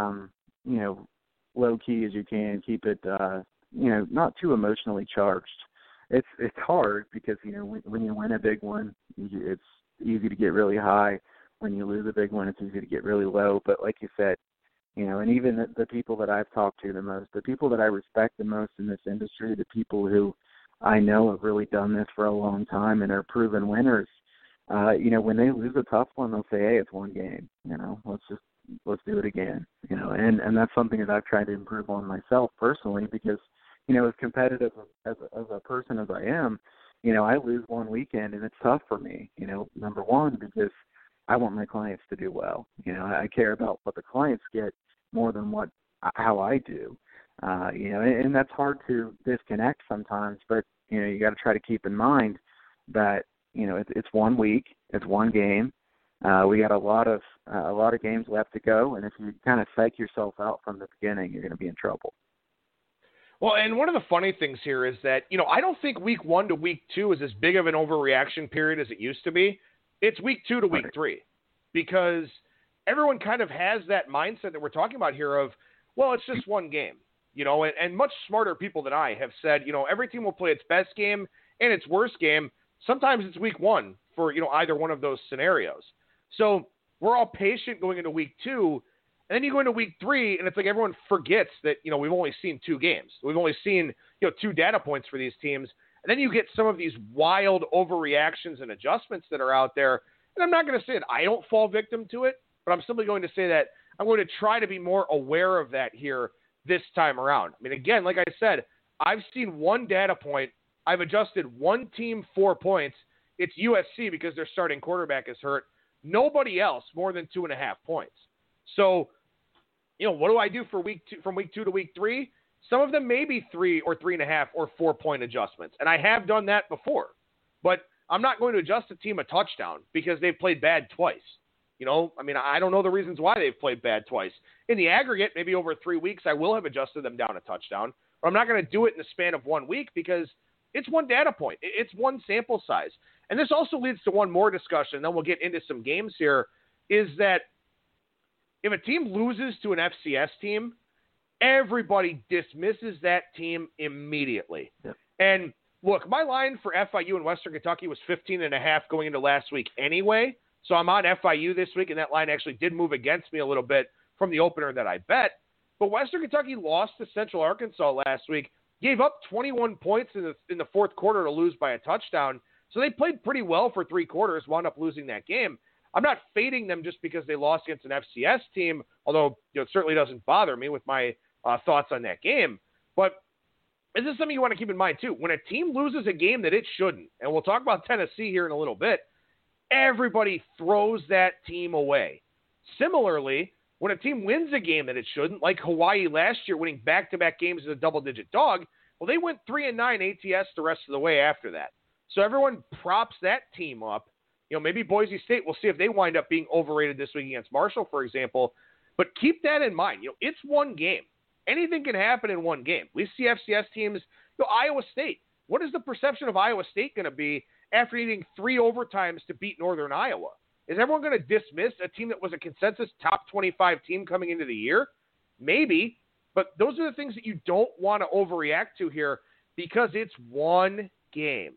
low key as you can. Keep it, not too emotionally charged. It's hard because, when you win a big one, it's easy to get really high. When you lose a big one, it's easy to get really low. But like you said, and even the people that I've talked to the most, the people that I respect the most in this industry, the people who I know have really done this for a long time and are proven winners, when they lose a tough one, they'll say, hey, it's one game, let's do it again, and that's something that I've tried to improve on myself personally because, as competitive as a person as I am, I lose one weekend and it's tough for me, number one, because I want my clients to do well. I care about what the clients get more than how I do. And that's hard to disconnect sometimes, but, you got to try to keep in mind that, it's 1 week, it's one game. We got a lot of games left to go, and if you kind of psych yourself out from the beginning, you're going to be in trouble. Well, and one of the funny things here is that, I don't think week 1 to week 2 is as big of an overreaction period as it used to be. It's week 2 to week 3 because everyone kind of has that mindset that we're talking about here of, well, it's just one game, and much smarter people than I have said, every team will play its best game and its worst game. Sometimes it's week 1 for, either one of those scenarios. So we're all patient going into week 2, and then you go into week 3, and it's like everyone forgets that, we've only seen 2 games. We've only seen, 2 data points for these teams. And then you get some of these wild overreactions and adjustments that are out there. And I'm not going to say that I don't fall victim to it, but I'm simply going to say that I'm going to try to be more aware of that here this time around. Again, like I said, I've seen 1 data point. I've adjusted 1 team 4 points. It's USC because their starting quarterback is hurt. Nobody else more than 2.5 points. So what do I do for from week 2 to week 3? Some of them may be 3 or 3.5 or 4-point adjustments, and I have done that before. But I'm not going to adjust a team a touchdown because they've played bad twice. I don't know the reasons why they've played bad twice. In the aggregate, maybe over 3 weeks, I will have adjusted them down a touchdown. But I'm not going to do it in the span of 1 week because it's one data point. It's one sample size. And this also leads to one more discussion, then we'll get into some games here, is that if a team loses to an FCS team, everybody dismisses that team immediately. Yep. And look, my line for FIU and Western Kentucky was 15.5 going into last week anyway. So I'm on FIU this week, and that line actually did move against me a little bit from the opener that I bet. But Western Kentucky lost to Central Arkansas last week, gave up 21 points in the fourth quarter to lose by a touchdown. So they played pretty well for 3 quarters, wound up losing that game. I'm not fading them just because they lost against an FCS team, although it certainly doesn't bother me with my thoughts on that game. But this is something you want to keep in mind, too. When a team loses a game that it shouldn't, and we'll talk about Tennessee here in a little bit, everybody throws that team away. Similarly, when a team wins a game that it shouldn't, like Hawaii last year winning back-to-back games as a double-digit dog, well, they went 3-9 ATS the rest of the way after that. So everyone props that team up. Maybe Boise State, we'll see if they wind up being overrated this week against Marshall, for example. But keep that in mind. It's one game. Anything can happen in one game. We see FCS teams, Iowa State. What is the perception of Iowa State going to be after needing 3 overtimes to beat Northern Iowa? Is everyone going to dismiss a team that was a consensus top 25 team coming into the year? Maybe, but those are the things that you don't want to overreact to here because it's one game.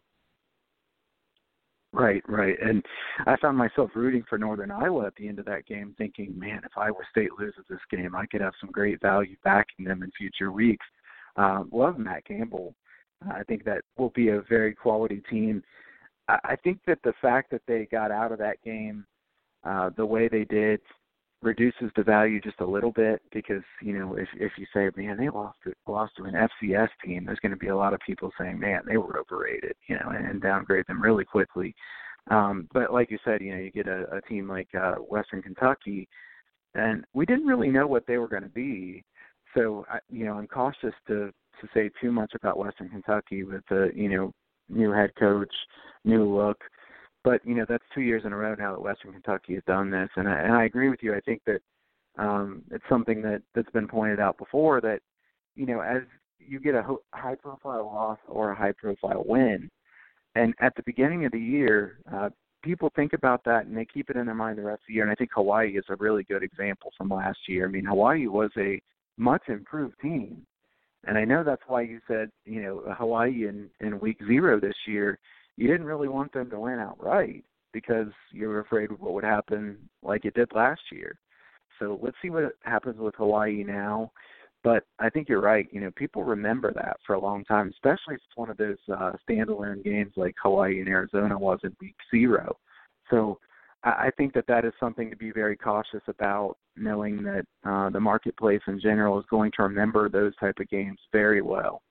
Right. And I found myself rooting for Northern Iowa at the end of that game thinking, man, if Iowa State loses this game, I could have some great value backing them in future weeks. Love Matt Campbell. I think that will be a very quality team. I think that the fact that they got out of that game the way they did reduces the value just a little bit because, if you say, man, they lost to an FCS team, there's going to be a lot of people saying, man, they were overrated, and downgrade them really quickly. But like you said, you get a team like Western Kentucky, and we didn't really know what they were going to be. So, I'm cautious to say too much about Western Kentucky with the, new head coach, new look. But, that's 2 years in a row now that Western Kentucky has done this. And I agree with you. I think that it's something that's been pointed out before that, as you get a high-profile loss or a high-profile win, and at the beginning of the year, people think about that and they keep it in their mind the rest of the year. And I think Hawaii is a really good example from last year. I mean, Hawaii was a much improved team. And I know that's why you said, Hawaii in week 0 this year, you didn't really want them to win outright because you were afraid of what would happen like it did last year. So let's see what happens with Hawaii now. But I think you're right. People remember that for a long time, especially if it's one of those standalone games like Hawaii and Arizona was in week 0. So I think that is something to be very cautious about, knowing that the marketplace in general is going to remember those type of games very well.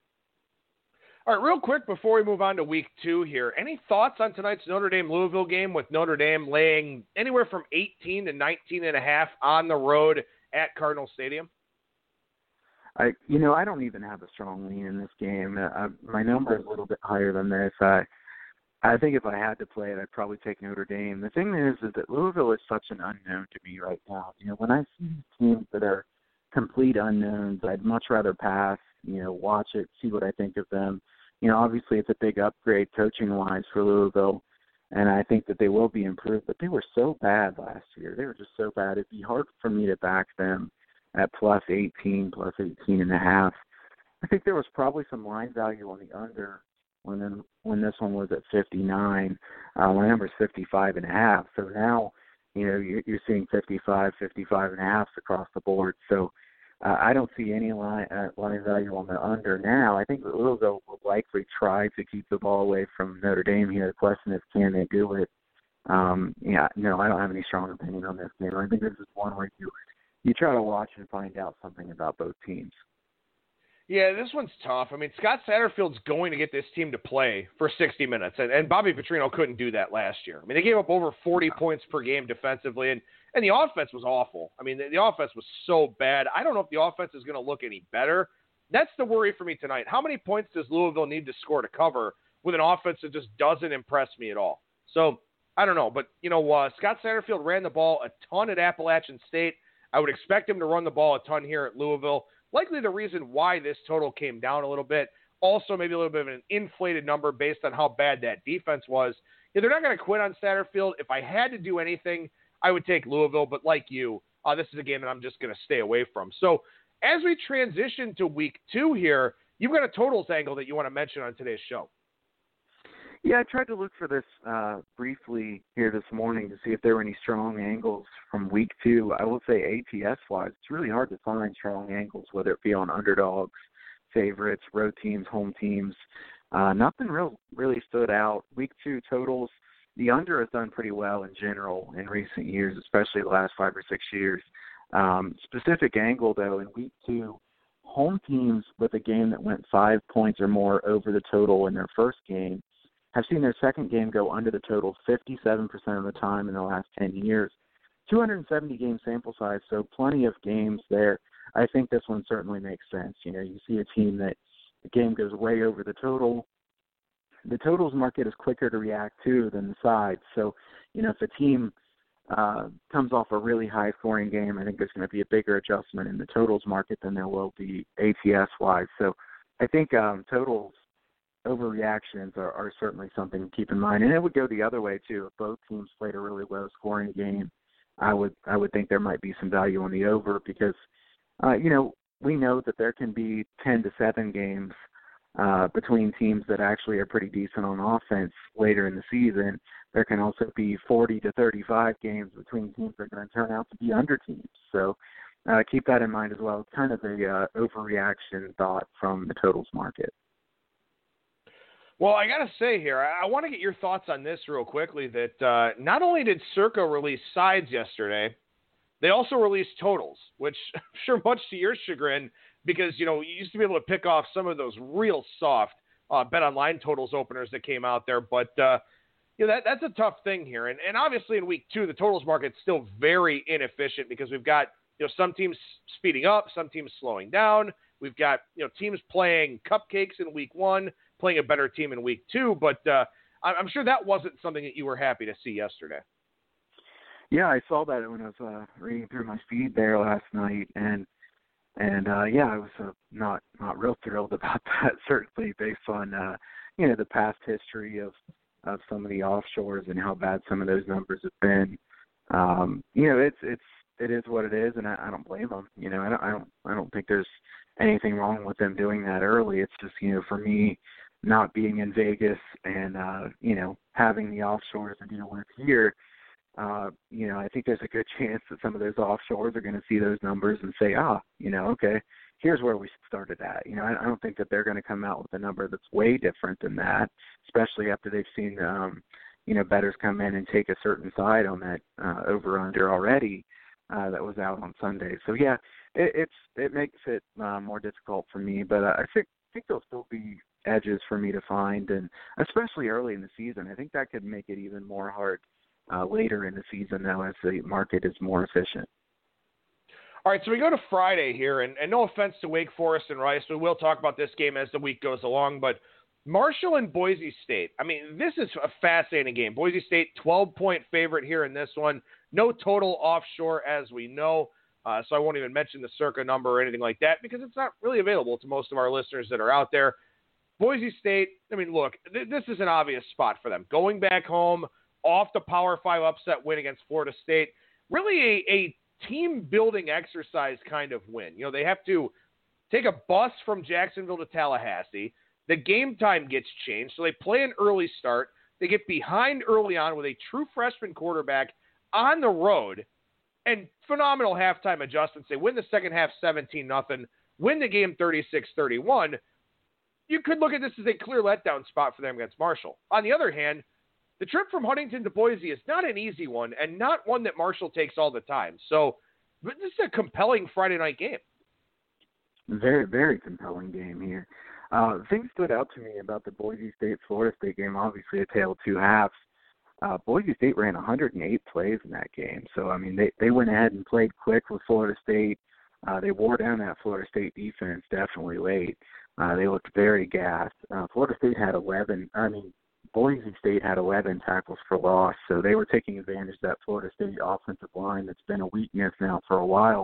All right, real quick before we move on to week 2 here, any thoughts on tonight's Notre Dame-Louisville game with Notre Dame laying anywhere from 18 to 19.5 on the road at Cardinal Stadium? I don't even have a strong lean in this game. My number is a little bit higher than this. I think if I had to play it, I'd probably take Notre Dame. The thing is that Louisville is such an unknown to me right now. When I see teams that are complete unknowns, I'd much rather pass, watch it, see what I think of them. Obviously it's a big upgrade coaching-wise for Louisville, and I think that they will be improved, but they were so bad last year. They were just so bad. It'd be hard for me to back them at plus 18, plus 18.5. I think there was probably some line value on the under when this one was at 59. My number is 55.5. So now, you're seeing 55, 55.5 across the board. So I don't see any line value on the under now. I think Louisville will likely try to keep the ball away from Notre Dame here. The question is, can they do it? I don't have any strong opinion on this game. I think this is one where you try to watch and find out something about both teams. Yeah, this one's tough. I mean, Scott Satterfield's going to get this team to play for 60 minutes, and Bobby Petrino couldn't do that last year. I mean, they gave up over 40 points per game defensively, and the offense was awful. I mean, the offense was so bad. I don't know if the offense is going to look any better. That's the worry for me tonight. How many points does Louisville need to score to cover with an offense that just doesn't impress me at all? So, I don't know. But, Scott Satterfield ran the ball a ton at Appalachian State. I would expect him to run the ball a ton here at Louisville. Likely the reason why this total came down a little bit. Also, maybe a little bit of an inflated number based on how bad that defense was. Yeah, they're not going to quit on Satterfield. If I had to do anything, I would take Louisville. But like you, this is a game that I'm just going to stay away from. So as we transition to week 2 here, you've got a totals angle that you want to mention on today's show. Yeah, I tried to look for this briefly here this morning to see if there were any strong angles from week 2. I will say ATS-wise, it's really hard to find strong angles, whether it be on underdogs, favorites, road teams, home teams. Nothing really stood out. Week 2 totals, the under has done pretty well in general in recent years, especially the last 5 or 6 years. Specific angle, though, in week 2, home teams with a game that went 5 points or more over the total in their first game have seen their second game go under the total 57% of the time in the last 10 years. 270-game sample size, so plenty of games there. I think this one certainly makes sense. You see a team that the game goes way over the total. The totals market is quicker to react to than the sides. So, if a team comes off a really high-scoring game, I think there's going to be a bigger adjustment in the totals market than there will be ATS-wise. So I think totals overreactions are certainly something to keep in mind. And it would go the other way, too. If both teams played a really low-scoring game, I would think there might be some value on the over because, we know that there can be 10-7 games between teams that actually are pretty decent on offense later in the season. There can also be 40-35 games between teams that are going to turn out to be under teams. So keep that in mind as well. It's kind of a overreaction thought from the totals market. Well, I got to say here, I want to get your thoughts on this real quickly, that not only did Circa release sides yesterday, they also released totals, which I'm sure much to your chagrin, because, you used to be able to pick off some of those real soft BetOnline totals openers that came out there. But, that's a tough thing here. And obviously in week 2, the totals market's still very inefficient because we've got, some teams speeding up, some teams slowing down. We've got, teams playing cupcakes in week 1, playing a better team in week 2, but I'm sure that wasn't something that you were happy to see yesterday. Yeah, I saw that when I was reading through my feed there last night, and I was not real thrilled about that, certainly based on the past history of some of the offshores and how bad some of those numbers have been. It is what it is, and I don't blame them. I don't think there's anything wrong with them doing that early. It's just for me, not being in Vegas and, having the offshores to deal with here, I think there's a good chance that some of those offshores are going to see those numbers and say, okay, here's where we started at. I don't think that they're going to come out with a number that's way different than that, especially after they've seen, bettors come in and take a certain side on that over-under already that was out on Sunday. So, yeah, it makes it more difficult for me, but I think there'll still be edges for me to find, and especially early in the season. I think that could make it even more hard later in the season now as the market is more efficient. All right, so we go to Friday here, and no offense to Wake Forest and Rice, we will talk about this game as the week goes along, but Marshall and Boise State. I mean, this is a fascinating game. Boise State, 12-point favorite here in this one. No total offshore, as we know, so I won't even mention the Circa number or anything like that because it's not really available to most of our listeners that are out there. Boise State, I mean, look, this is an obvious spot for them. Going back home, off the Power 5 upset win against Florida State, really a team-building exercise kind of win. They have to take a bus from Jacksonville to Tallahassee. The game time gets changed, so they play an early start. They get behind early on with a true freshman quarterback on the road, and phenomenal halftime adjustments. They win the second half 17-0, win the game 36-31. You could look at this as a clear letdown spot for them against Marshall. On the other hand, the trip from Huntington to Boise is not an easy one and not one that Marshall takes all the time. So this is a compelling Friday night game. Very, very compelling game here. Things stood out to me about the Boise State-Florida State game, obviously a tale of two halves. Boise State ran 108 plays in that game. So, I mean, they went ahead and played quick with Florida State. They wore down that Florida State defense definitely late. They looked very gassed. Boise State had 11 tackles for loss, so they were taking advantage of that Florida State offensive line that's been a weakness now for a while.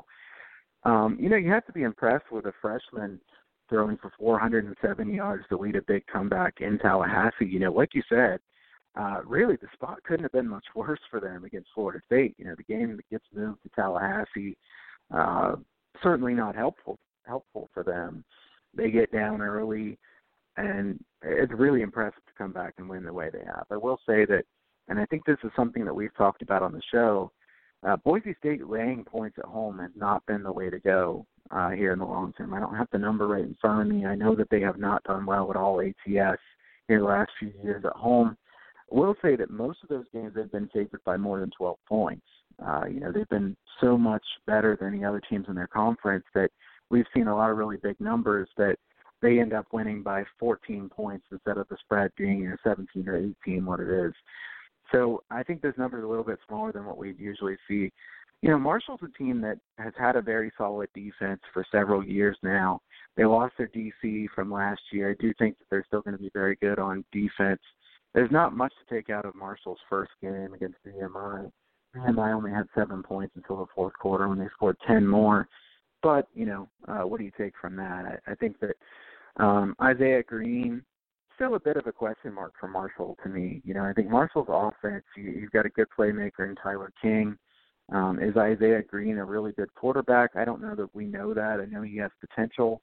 You have to be impressed with a freshman throwing for 407 yards to lead a big comeback in Tallahassee. Like you said, really the spot couldn't have been much worse for them against Florida State. The game that gets moved to Tallahassee, certainly not helpful for them. They get down early, and it's really impressive to come back and win the way they have. I will say that, and I think this is something that we've talked about on the show, Boise State laying points at home has not been the way to go here in the long term. I don't have the number right in front of me. I know that they have not done well at all ATS here the last few years at home. I will say that most of those games they've been favored by more than 12 points. They've been so much better than the other teams in their conference that we've seen a lot of really big numbers that they end up winning by 14 points instead of the spread being 17 or 18, what it is. So I think this number is a little bit smaller than what we usually see. Marshall's a team that has had a very solid defense for several years now. They lost their DC from last year. I do think that they're still going to be very good on defense. There's not much to take out of Marshall's first game against VMI. VMI only had 7 points until the fourth quarter when they scored 10 more. But, what do you take from that? I think that Isaiah Green, still a bit of a question mark for Marshall to me. I think Marshall's offense, you've got a good playmaker in Tyler King. Is Isaiah Green a really good quarterback? I don't know that we know that. I know he has potential.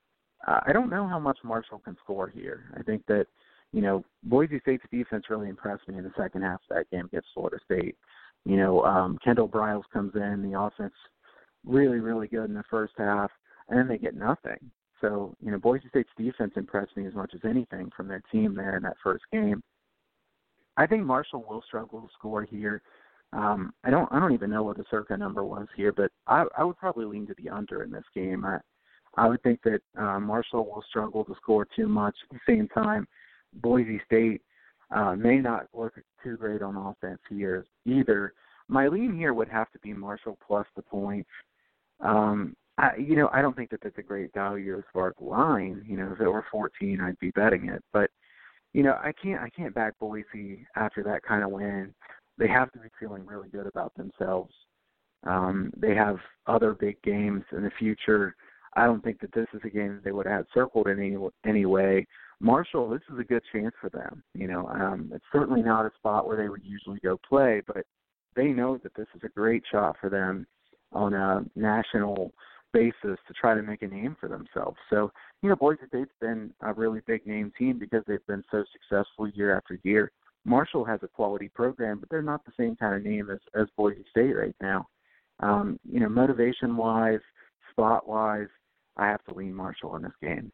I don't know how much Marshall can score here. I think that, Boise State's defense really impressed me in the second half of that game against Florida State. Kendall Briles comes in, the offense really, really good in the first half, and then they get nothing. So, Boise State's defense impressed me as much as anything from their team there in that first game. I think Marshall will struggle to score here. I don't even know what the circa number was here, but I would probably lean to the under in this game. I would think that Marshall will struggle to score too much. At the same time, Boise State may not look too great on offense here either. My lean here would have to be Marshall plus the points. I don't think that that's a great value as far as the line. If it were 14, I'd be betting it. But, I can't back Boise after that kind of win. They have to be feeling really good about themselves. They have other big games in the future. I don't think that this is a game that they would have circled in any way. Marshall, this is a good chance for them. It's certainly not a spot where they would usually go play, but they know that this is a great shot for them on a national basis to try to make a name for themselves. So, Boise State's been a really big name team because they've been so successful year after year. Marshall has a quality program, but they're not the same kind of name as Boise State right now. Motivation-wise, spot-wise, I have to lean Marshall in this game.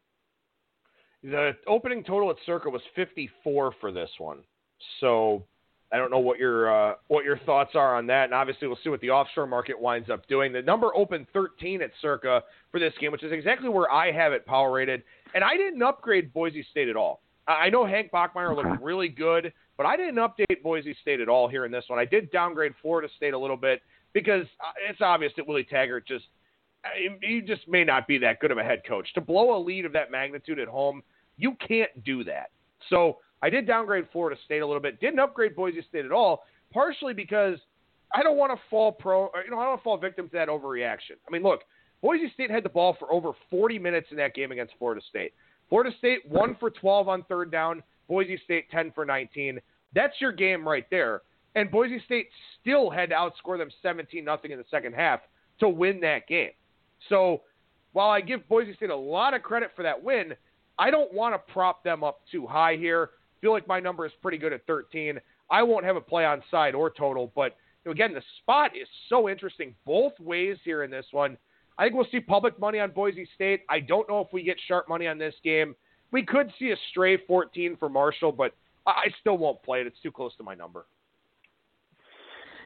The opening total at Circa was 54 for this one. So I don't know what your thoughts are on that. And obviously we'll see what the offshore market winds up doing. The number opened 13 at Circa for this game, which is exactly where I have it power rated. And I didn't upgrade Boise State at all. I know Hank Bachmeier looked really good, but I didn't update Boise State at all here in this one. I did downgrade Florida State a little bit because it's obvious that Willie Taggart he just may not be that good of a head coach. To blow a lead of that magnitude at home, you can't do that. So I did downgrade Florida State a little bit. Didn't upgrade Boise State at all, partially because I don't want to fall victim to that overreaction. I mean, look, Boise State had the ball for over 40 minutes in that game against Florida State. Florida State 1 for 12 on third down. Boise State 10 for 19. That's your game right there. And Boise State still had to outscore them 17-0 in the second half to win that game. So while I give Boise State a lot of credit for that win, I don't want to prop them up too high here. I feel like my number is pretty good at 13. I won't have a play on side or total, but again, the spot is so interesting both ways here in this one. I think we'll see public money on Boise State. I don't know if we get sharp money on this game. We could see a stray 14 for Marshall, but I still won't play it. It's too close to my number.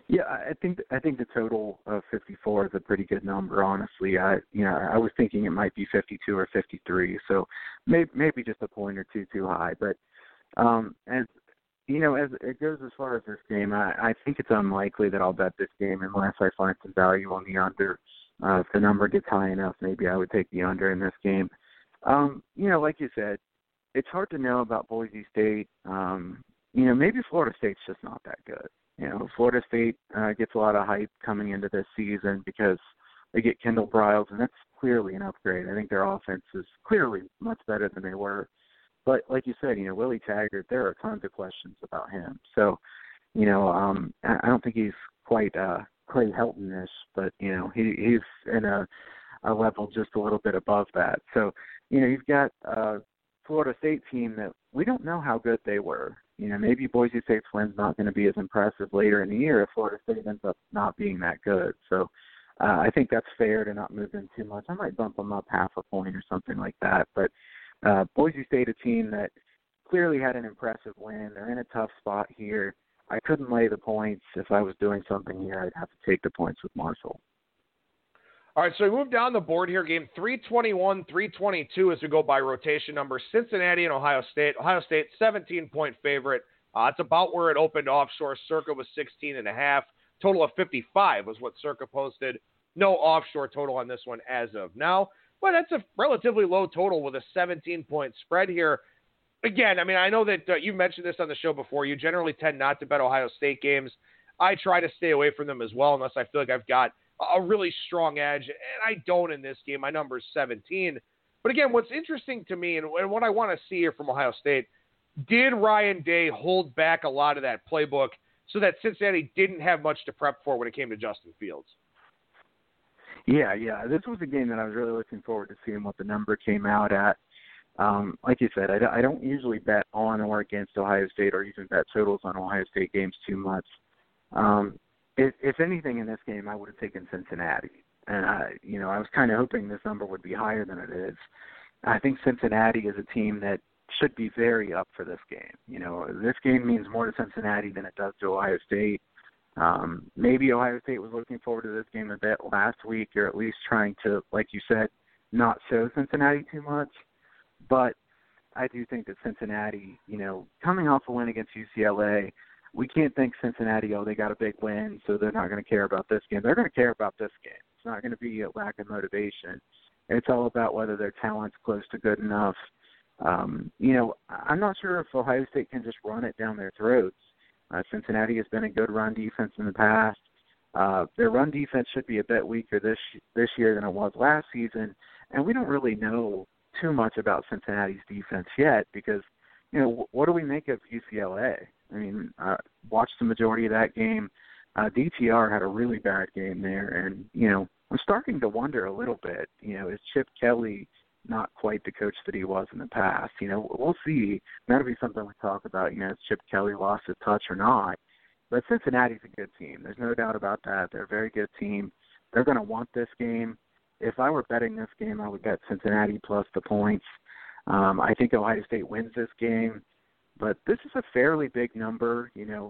Yeah, I think the total of 54 is a pretty good number. Honestly, I was thinking it might be 52 or 53, so maybe just a point or two too high. But as as it goes as far as this game, I think it's unlikely that I'll bet this game unless I find some value on the under. If the number gets high enough, maybe I would take the under in this game. Like you said, it's hard to know about Boise State. Maybe Florida State's just not that good. Florida State gets a lot of hype coming into this season because they get Kendall Briles, and that's clearly an upgrade. I think their offense is clearly much better than they were. But like you said, Willie Taggart, there are tons of questions about him. So, I don't think he's quite Clay Helton-ish, but, he's in a level just a little bit above that. So, you've got a Florida State team that we don't know how good they were. Maybe Boise State's win's not going to be as impressive later in the year if Florida State ends up not being that good. So I think that's fair to not move them too much. I might bump them up half a point or something like that. But Boise State, a team that clearly had an impressive win. They're in a tough spot here. I couldn't lay the points. If I was doing something here, I'd have to take the points with Marshall. All right, so we move down the board here. Game 321, 322 as we go by rotation number. Cincinnati and Ohio State. Ohio State, 17-point favorite. It's about where it opened offshore. Circa was 16.5. Total of 55 was what Circa posted. No offshore total on this one as of now. But that's a relatively low total with a 17-point spread here. Again, I know that you mentioned this on the show before. You generally tend not to bet Ohio State games. I try to stay away from them as well unless I feel like I've got a really strong edge, and I don't in this game. My number is 17. But again, what's interesting to me and what I want to see here from Ohio State, did Ryan Day hold back a lot of that playbook so that Cincinnati didn't have much to prep for when it came to Justin Fields? Yeah. This was a game that I was really looking forward to seeing what the number came out at. Like you said, I don't usually bet on or against Ohio State or even bet totals on Ohio State games too much. If anything in this game, I would have taken Cincinnati. And, I was kind of hoping this number would be higher than it is. I think Cincinnati is a team that should be very up for this game. This game means more to Cincinnati than it does to Ohio State. Maybe Ohio State was looking forward to this game a bit last week, or at least trying to, like you said, not show Cincinnati too much. But I do think that Cincinnati, coming off a win against UCLA, we can't think Cincinnati, they got a big win, so they're not going to care about this game. They're going to care about this game. It's not going to be a lack of motivation. It's all about whether their talent's close to good enough. I'm not sure if Ohio State can just run it down their throats. Cincinnati has been a good run defense in the past. Their run defense should be a bit weaker this year than it was last season, and we don't really know too much about Cincinnati's defense yet because, what do we make of UCLA? Watched the majority of that game. DTR had a really bad game there, and, I'm starting to wonder a little bit, is Chip Kelly not quite the coach that he was in the past? We'll see. That'll be something we talk about, has Chip Kelly lost his touch or not? But Cincinnati's a good team. There's no doubt about that. They're a very good team. They're going to want this game. If I were betting this game, I would bet Cincinnati plus the points. I think Ohio State wins this game. But this is a fairly big number,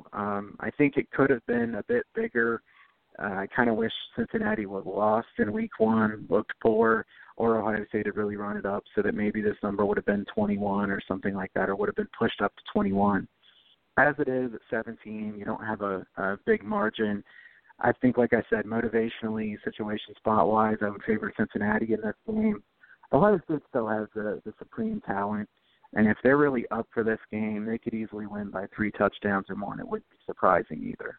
I think it could have been a bit bigger. I kind of wish Cincinnati was lost in week one, looked poor, or Ohio State had really run it up so that maybe this number would have been 21 or something like that, or would have been pushed up to 21. As it is at 17, you don't have a big margin. I think, like I said, motivationally, situation spot-wise, I would favor Cincinnati in this game. Ohio State still has the supreme talent. And if they're really up for this game, they could easily win by 3 touchdowns or more, and it wouldn't be surprising either.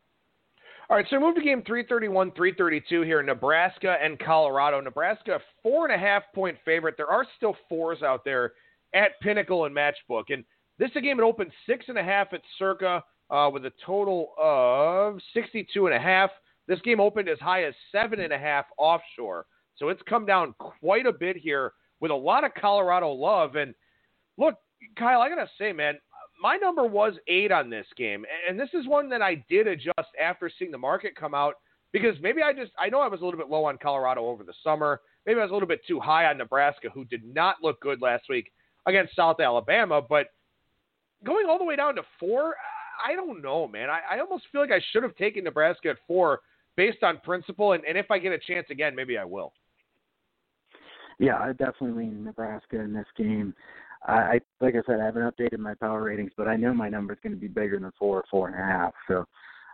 All right, so move to game 331, 332 here, Nebraska and Colorado. Nebraska, 4.5-point favorite. There are still 4s out there at Pinnacle and Matchbook. And this is a game that opened 6.5 at Circa with a total of 62.5. This game opened as high as 7.5 offshore. So it's come down quite a bit here with a lot of Colorado love. And look, Kyle, I got to say, man, my number was 8 on this game. And this is one that I did adjust after seeing the market come out because maybe I know I was a little bit low on Colorado over the summer. Maybe I was a little bit too high on Nebraska, who did not look good last week against South Alabama. But going all the way down to 4, I don't know, man. I almost feel like I should have taken Nebraska at 4 based on principle, and if I get a chance again, maybe I will. Yeah, I definitely lean Nebraska in this game. Like I said, I haven't updated my power ratings, but I know my number is going to be bigger than 4 or 4.5. So,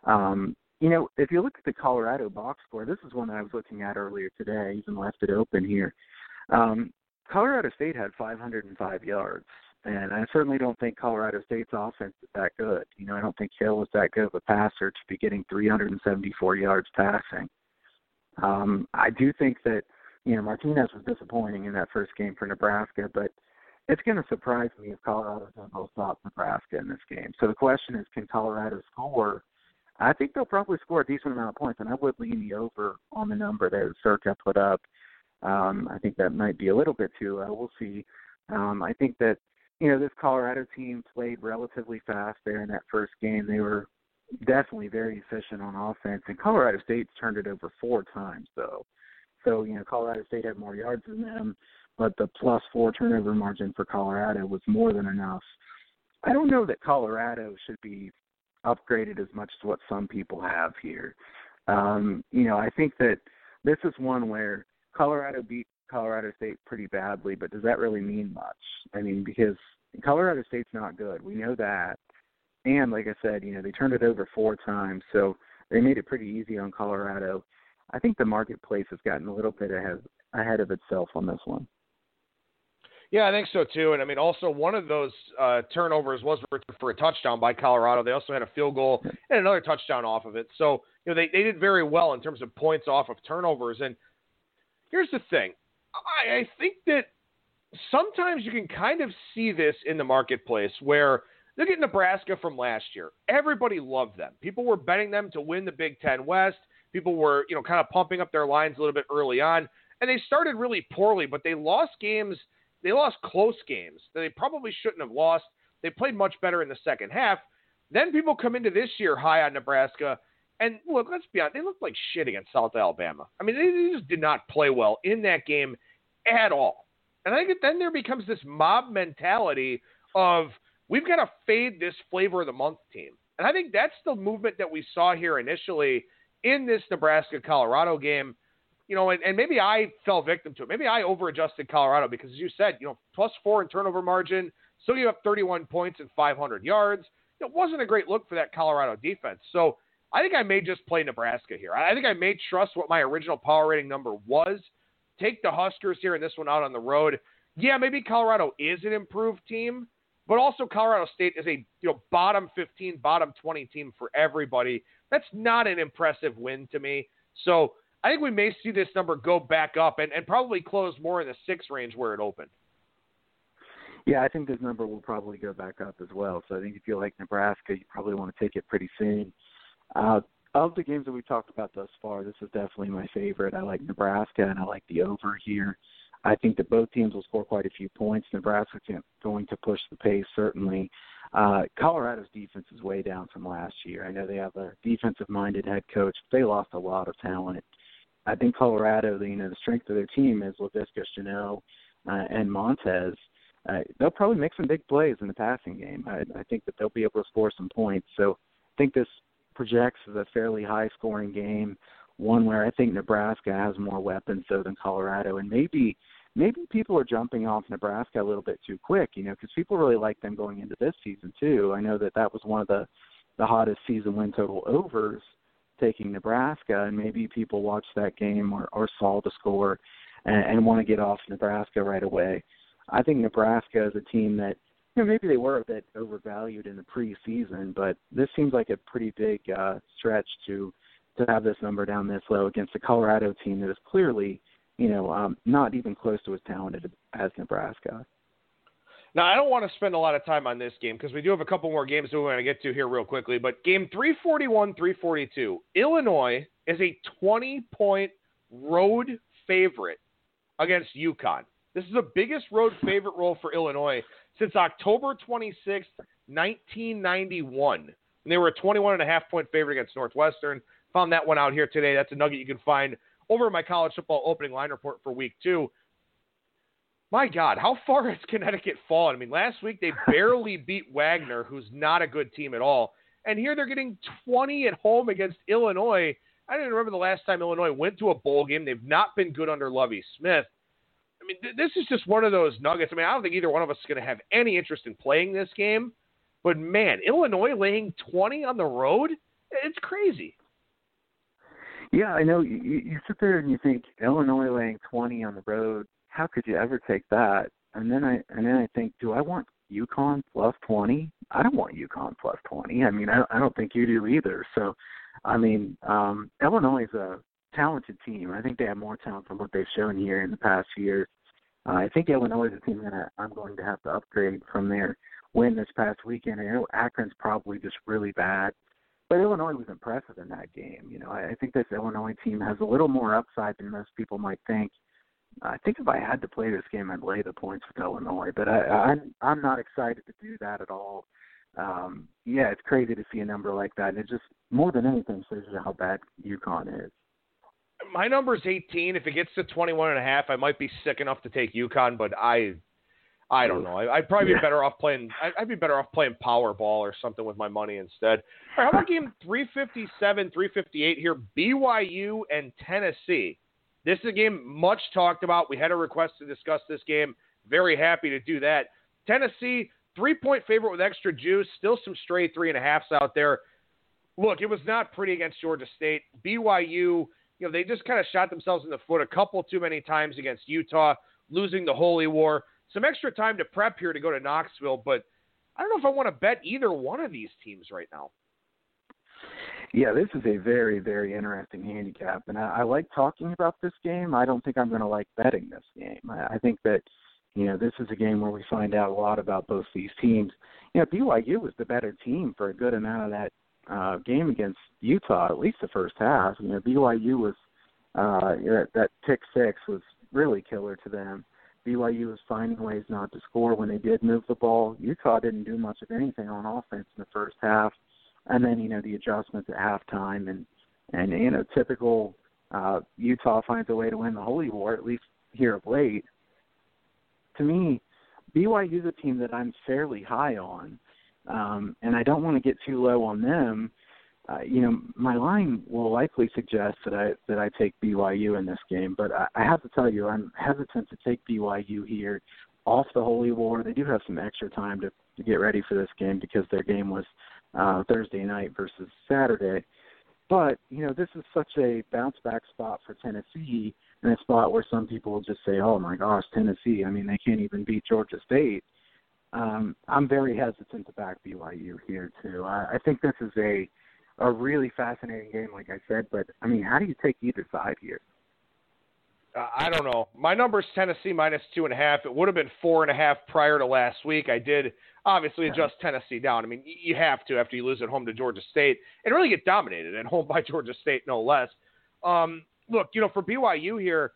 if you look at the Colorado box score, this is one that I was looking at earlier today. I even left it open here. Colorado State had 505 yards, and I certainly don't think Colorado State's offense is that good. I don't think Hill was that good of a passer to be getting 374 yards passing. I do think that, Martinez was disappointing in that first game for Nebraska, but it's going to surprise me if Colorado doesn't stop Nebraska in this game. So the question is, can Colorado score? I think they'll probably score a decent amount of points, and I would lean the over on the number that Circa put up. I think that might be a little bit too low. We'll see. I think that, this Colorado team played relatively fast there in that first game. They were definitely very efficient on offense, and Colorado State's turned it over 4 times, though. So, Colorado State had more yards than them, but the +4 turnover margin for Colorado was more than enough. I don't know that Colorado should be upgraded as much as what some people have here. I think that this is one where Colorado beat Colorado State pretty badly, but does that really mean much? I mean, because Colorado State's not good. We know that. And like I said, they turned it over 4 times, so they made it pretty easy on Colorado. I think the marketplace has gotten a little bit ahead of itself on this one. Yeah, I think so too. And I mean, also one of those turnovers was for a touchdown by Colorado. They also had a field goal and another touchdown off of it. So, they did very well in terms of points off of turnovers. And here's the thing. I think that sometimes you can kind of see this in the marketplace where look at Nebraska from last year. Everybody loved them. People were betting them to win the Big Ten West. People were, kind of pumping up their lines a little bit early on. And they started really poorly, but they lost games. They lost close games that they probably shouldn't have lost. They played much better in the second half. Then people come into this year high on Nebraska. And look, let's be honest, they looked like shit against South Alabama. I mean, they just did not play well in that game at all. And I think then there becomes this mob mentality of we've got to fade this flavor of the month team. And I think that's the movement that we saw here initially in this Nebraska-Colorado game. And maybe I fell victim to it. Maybe I over-adjusted Colorado because, as you said, +4 in turnover margin, still gave up 31 points and 500 yards. It wasn't a great look for that Colorado defense. So I think I may just play Nebraska here. I think I may trust what my original power rating number was, take the Huskers here and this one out on the road. Yeah, maybe Colorado is an improved team, but also Colorado State is a bottom 15, bottom 20 team for everybody. That's not an impressive win to me. So I think we may see this number go back up and probably close more in the 6 range where it opened. Yeah, I think this number will probably go back up as well. So I think if you like Nebraska, you probably want to take it pretty soon. Of the games that we've talked about thus far, this is definitely my favorite. I like Nebraska, and I like the over here. I think that both teams will score quite a few points. Nebraska's going to push the pace, certainly. Colorado's defense is way down from last year. I know they have a defensive-minded head coach, but they lost a lot of talent. I think Colorado, the strength of their team is Laviska Shenault and Montez. They'll probably make some big plays in the passing game. I think that they'll be able to score some points. So I think this projects as a fairly high-scoring game, one where I think Nebraska has more weapons so than Colorado, and maybe people are jumping off Nebraska a little bit too quick, because people really like them going into this season too. I know that was one of the hottest season win total overs, taking Nebraska, and maybe people watched that game or saw the score and want to get off Nebraska right away. I think Nebraska is a team that, maybe they were a bit overvalued in the preseason, but this seems like a pretty big stretch to have this number down this low against a Colorado team that is clearly, not even close to as talented as Nebraska. Now, I don't want to spend a lot of time on this game because we do have a couple more games that we're going to get to here real quickly, but game 341-342, Illinois is a 20-point road favorite against UConn. This is the biggest road favorite role for Illinois since October 26th, 1991. And they were a 21.5-point favorite against Northwestern. Found that one out here today. That's a nugget you can find over in my college football opening line report for week 2. My God, how far has Connecticut fallen? I mean, last week they barely beat Wagner, who's not a good team at all. And here they're getting 20 at home against Illinois. I don't even remember the last time Illinois went to a bowl game. They've not been good under Lovie Smith. I mean, this is just one of those nuggets. I mean, I don't think either one of us is going to have any interest in playing this game. But, man, Illinois laying 20 on the road? It's crazy. Yeah, I know. You sit there and you think, Illinois laying 20 on the road, how could you ever take that? And then I think, do I want UConn plus 20? I don't want UConn plus 20. I mean, I don't think you do either. So, I mean, Illinois is a talented team. I think they have more talent from what they've shown here in the past year. I think Illinois is a team that I'm going to have to upgrade from their win this past weekend. I know Akron's probably just really bad, but Illinois was impressive in that game. You know, I think this Illinois team has a little more upside than most people might think. I think if I had to play this game, I'd lay the points with Illinois, but I'm not excited to do that at all. Yeah, it's crazy to see a number like that, and it just, more than anything, shows you how bad UConn is. My number's 18. If it gets to 21.5, I might be sick enough to take UConn, but I don't know. I'd probably be better off playing. I'd be better off playing Powerball or something with my money instead. All right, how about game 357, 358 here? BYU and Tennessee. This is a game much talked about. We had a request to discuss this game. Very happy to do that. Tennessee, 3-point favorite with extra juice. Still some stray 3.5s out there. Look, it was not pretty against Georgia State. BYU, they just kind of shot themselves in the foot a couple too many times against Utah, losing the Holy War. Some extra time to prep here to go to Knoxville, but I don't know if I want to bet either one of these teams right now. Yeah, this is a very, very interesting handicap, and I like talking about this game. I don't think I'm going to like betting this game. I think that, this is a game where we find out a lot about both these teams. BYU was the better team for a good amount of that game against Utah, at least the first half. BYU was, that pick six was really killer to them. BYU was finding ways not to score when they did move the ball. Utah didn't do much of anything on offense in the first half. And then, the adjustments at halftime and typical Utah finds a way to win the Holy War, at least here of late. To me, BYU is a team that I'm fairly high on, and I don't want to get too low on them. My line will likely suggest that I take BYU in this game, but I have to tell you, I'm hesitant to take BYU here off the Holy War. They do have some extra time to get ready for this game because their game was Thursday night versus Saturday. But, this is such a bounce-back spot for Tennessee, and a spot where some people will just say, oh, my gosh, Tennessee, I mean, they can't even beat Georgia State. I'm very hesitant to back BYU here, too. I think this is a really fascinating game, like I said, but, I mean, how do you take either side here? I don't know. My number's Tennessee minus 2.5. It would have been 4.5 prior to last week. I did obviously adjust Tennessee down. I mean, you have to after you lose at home to Georgia State and really get dominated at home by Georgia State, no less. Look, for BYU here,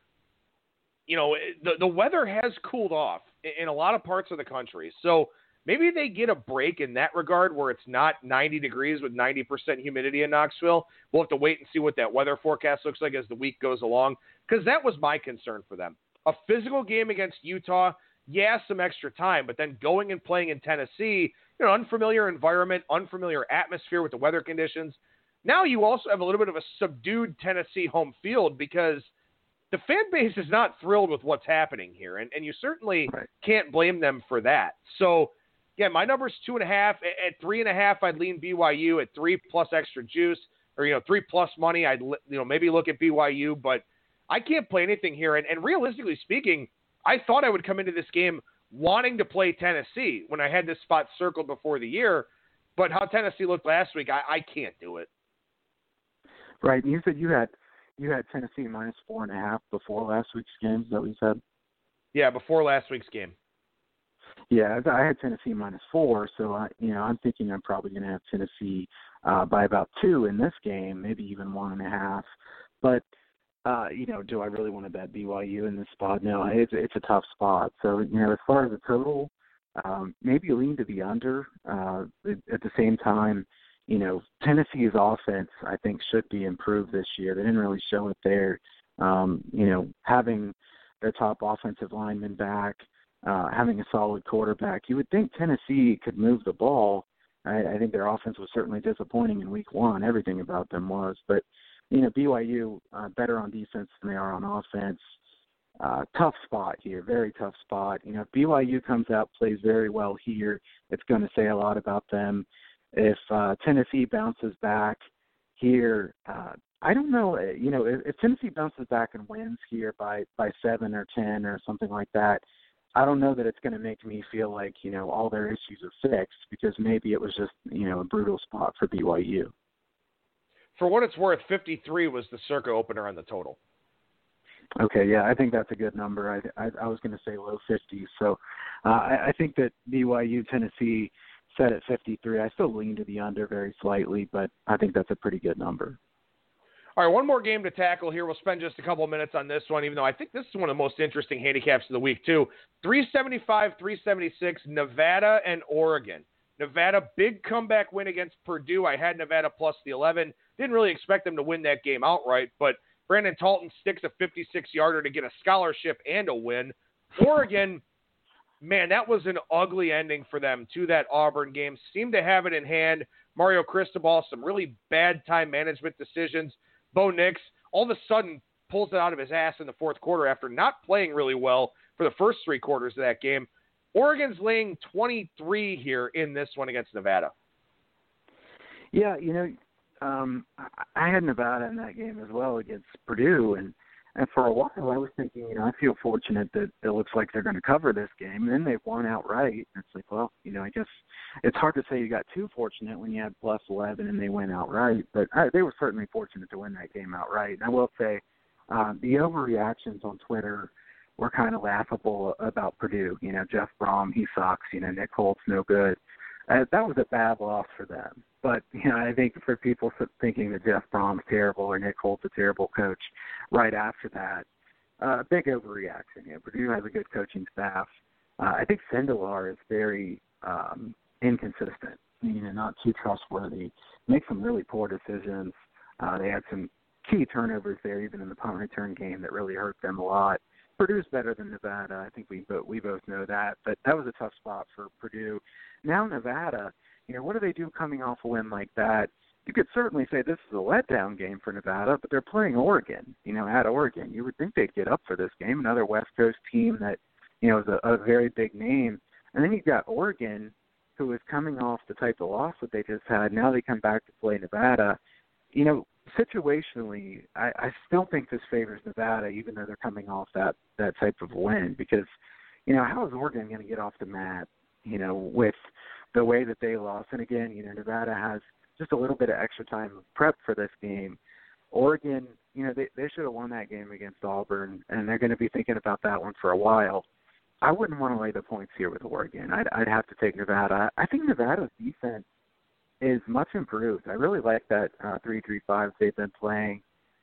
the weather has cooled off in a lot of parts of the country. So maybe they get a break in that regard where it's not 90 degrees with 90% humidity in Knoxville. We'll have to wait and see what that weather forecast looks like as the week goes along, because that was my concern for them. A physical game against Utah, some extra time, but then going and playing in Tennessee, unfamiliar environment, unfamiliar atmosphere with the weather conditions. Now you also have a little bit of a subdued Tennessee home field because the fan base is not thrilled with what's happening here, and you certainly can't blame them for that. So, yeah, my number's 2.5. At 3.5, I'd lean BYU. At 3 plus extra juice, or 3 plus money, I'd maybe look at BYU. But I can't play anything here. And realistically speaking, I thought I would come into this game wanting to play Tennessee when I had this spot circled before the year. But how Tennessee looked last week, I can't do it. Right. And you said you had Tennessee minus 4.5 before last week's game. Is that what you said? Yeah, before last week's game. Yeah, I had Tennessee minus 4, so I'm thinking I'm probably going to have Tennessee by about 2 in this game, maybe even 1.5. But do I really want to bet BYU in this spot? No, it's a tough spot. So as far as the total, maybe lean to the under. At the same time, Tennessee's offense I think should be improved this year. They didn't really show it there. Having their top offensive lineman back. Having a solid quarterback, you would think Tennessee could move the ball, I think their offense was certainly disappointing in week one. Everything about them was. But, BYU better on defense than they are on offense. Tough spot here, very tough spot. If BYU comes out, plays very well here, it's going to say a lot about them. If Tennessee bounces back here, I don't know, if Tennessee bounces back and wins here by 7 or 10 or something like that, I don't know that it's going to make me feel like, all their issues are fixed, because maybe it was just, a brutal spot for BYU. For what it's worth, 53 was the circa opener on the total. Okay, yeah, I think that's a good number. I was going to say low 50s. So I think that BYU, Tennessee set at 53. I still lean to the under very slightly, but I think that's a pretty good number. All right, one more game to tackle here. We'll spend just a couple of minutes on this one, even though I think this is one of the most interesting handicaps of the week, too. 375, 376, Nevada and Oregon. Nevada, big comeback win against Purdue. I had Nevada plus the 11. Didn't really expect them to win that game outright, but Brandon Talton sticks a 56-yarder to get a scholarship and a win. Oregon, man, that was an ugly ending for them to that Auburn game. Seemed to have it in hand. Mario Cristobal, some really bad time management decisions. Bo Nix, all of a sudden, pulls it out of his ass in the fourth quarter after not playing really well for the first three quarters of that game. Oregon's laying 23 here in this one against Nevada. Yeah, I had Nevada in that game as well against Purdue, and for a while I was thinking, I feel fortunate that it looks like they're going to cover this game, and then they've won outright. And it's like, well, I guess it's hard to say you got too fortunate when you had plus 11 and they went outright, but they were certainly fortunate to win that game outright. And I will say the overreactions on Twitter were kind of laughable about Purdue. Jeff Brom, he sucks. Nick Holt's no good. That was a bad loss for them. But, I think for people thinking that Jeff Brom's terrible or Nick Holt's a terrible coach right after that, big overreaction. Purdue has a good coaching staff. I think Sindelar is very inconsistent, not too trustworthy, makes some really poor decisions. They had some key turnovers there, even in the punt return game, that really hurt them a lot. Purdue's better than Nevada. I think we both know that. But that was a tough spot for Purdue. Now Nevada, what do they do coming off a win like that? You could certainly say this is a letdown game for Nevada, but they're playing Oregon, at Oregon. You would think they'd get up for this game, another West Coast team that, is a very big name. And then you've got Oregon, who is coming off the type of loss that they just had. Now they come back to play Nevada. Situationally, I still think this favors Nevada, even though they're coming off that type of win, because, how is Oregon going to get off the mat, with the way that they lost? And again, Nevada has just a little bit of extra time of prep for this game. Oregon, they should have won that game against Auburn, and they're going to be thinking about that one for a while. I wouldn't want to lay the points here with Oregon. I'd have to take Nevada. I think Nevada's defense is much improved. I really like that 3-3-5 they've been playing.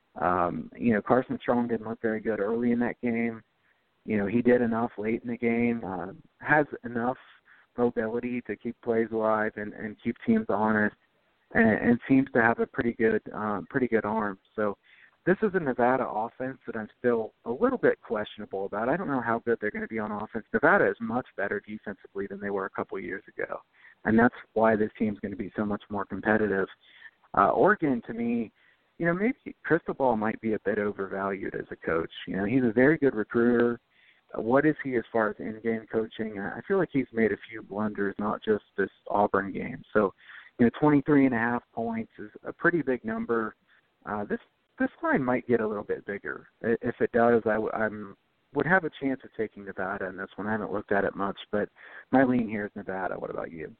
Carson Strong didn't look very good early in that game. He did enough late in the game, has enough mobility to keep plays alive and keep teams honest, and seems to have a pretty good arm. So this is a Nevada offense that I'm still a little bit questionable about. I don't know how good they're going to be on offense. Nevada is much better defensively than they were a couple of years ago, and that's why this team's going to be so much more competitive. Oregon, to me, maybe Cristobal might be a bit overvalued as a coach. He's a very good recruiter. What is he as far as in-game coaching? I feel like he's made a few blunders, not just this Auburn game. So, 23.5 points is a pretty big number. This line might get a little bit bigger. If it does, I would have a chance of taking Nevada in this one. I haven't looked at it much, but my lean here is Nevada. What about you?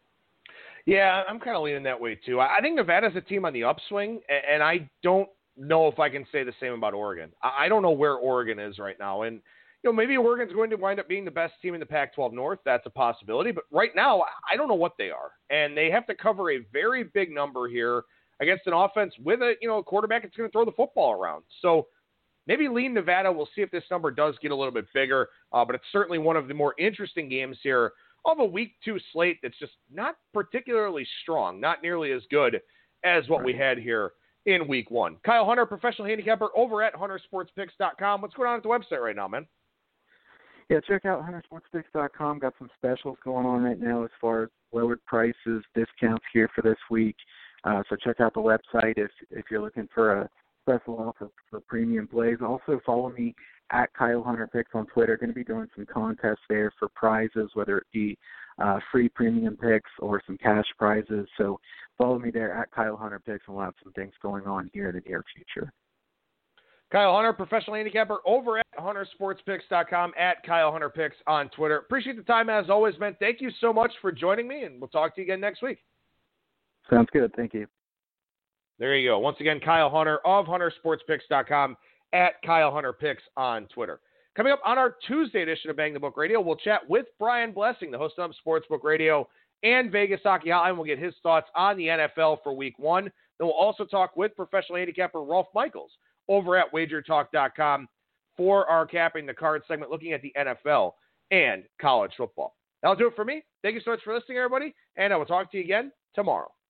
Yeah, I'm kind of leaning that way too. I think Nevada's a team on the upswing, and I don't know if I can say the same about Oregon. I don't know where Oregon is right now, and maybe Oregon's going to wind up being the best team in the Pac-12 North. That's a possibility, but right now I don't know what they are, and they have to cover a very big number here against an offense with a quarterback that's going to throw the football around. So maybe lean Nevada. We'll see if this number does get a little bit bigger, but it's certainly one of the more interesting games here of a Week 2 slate that's just not particularly strong, not nearly as good as what we had here in Week 1. Kyle Hunter, professional handicapper over at huntersportspicks.com. What's going on at the website right now, man? Yeah, check out huntersportspicks.com. Got some specials going on right now as far as lowered prices, discounts here for this week. So check out the website if you're looking for a special offer for premium plays. Also follow me at Kyle Hunter Picks on Twitter. Going to be doing some contests there for prizes, whether it be free premium picks or some cash prizes. So follow me there at Kyle Hunter Picks, and we'll have some things going on here in the near future. Kyle Hunter, professional handicapper over at HunterSportsPicks.com, at Kyle Hunter Picks on Twitter. Appreciate the time as always, man. Thank you so much for joining me, and we'll talk to you again next week. Sounds good. Thank you. There you go. Once again, Kyle Hunter of HunterSportsPicks.com, at Kyle Hunter Picks on Twitter. Coming up on our Tuesday edition of Bang the Book Radio, we'll chat with Brian Blessing, the host of Sportsbook Radio and Vegas Hockey Hotline. We'll get his thoughts on the NFL for Week 1. Then we'll also talk with professional handicapper Rolf Michaels over at WagerTalk.com for our Capping the Card segment, looking at the NFL and college football. That'll do it for me. Thank you so much for listening, everybody, and I will talk to you again tomorrow.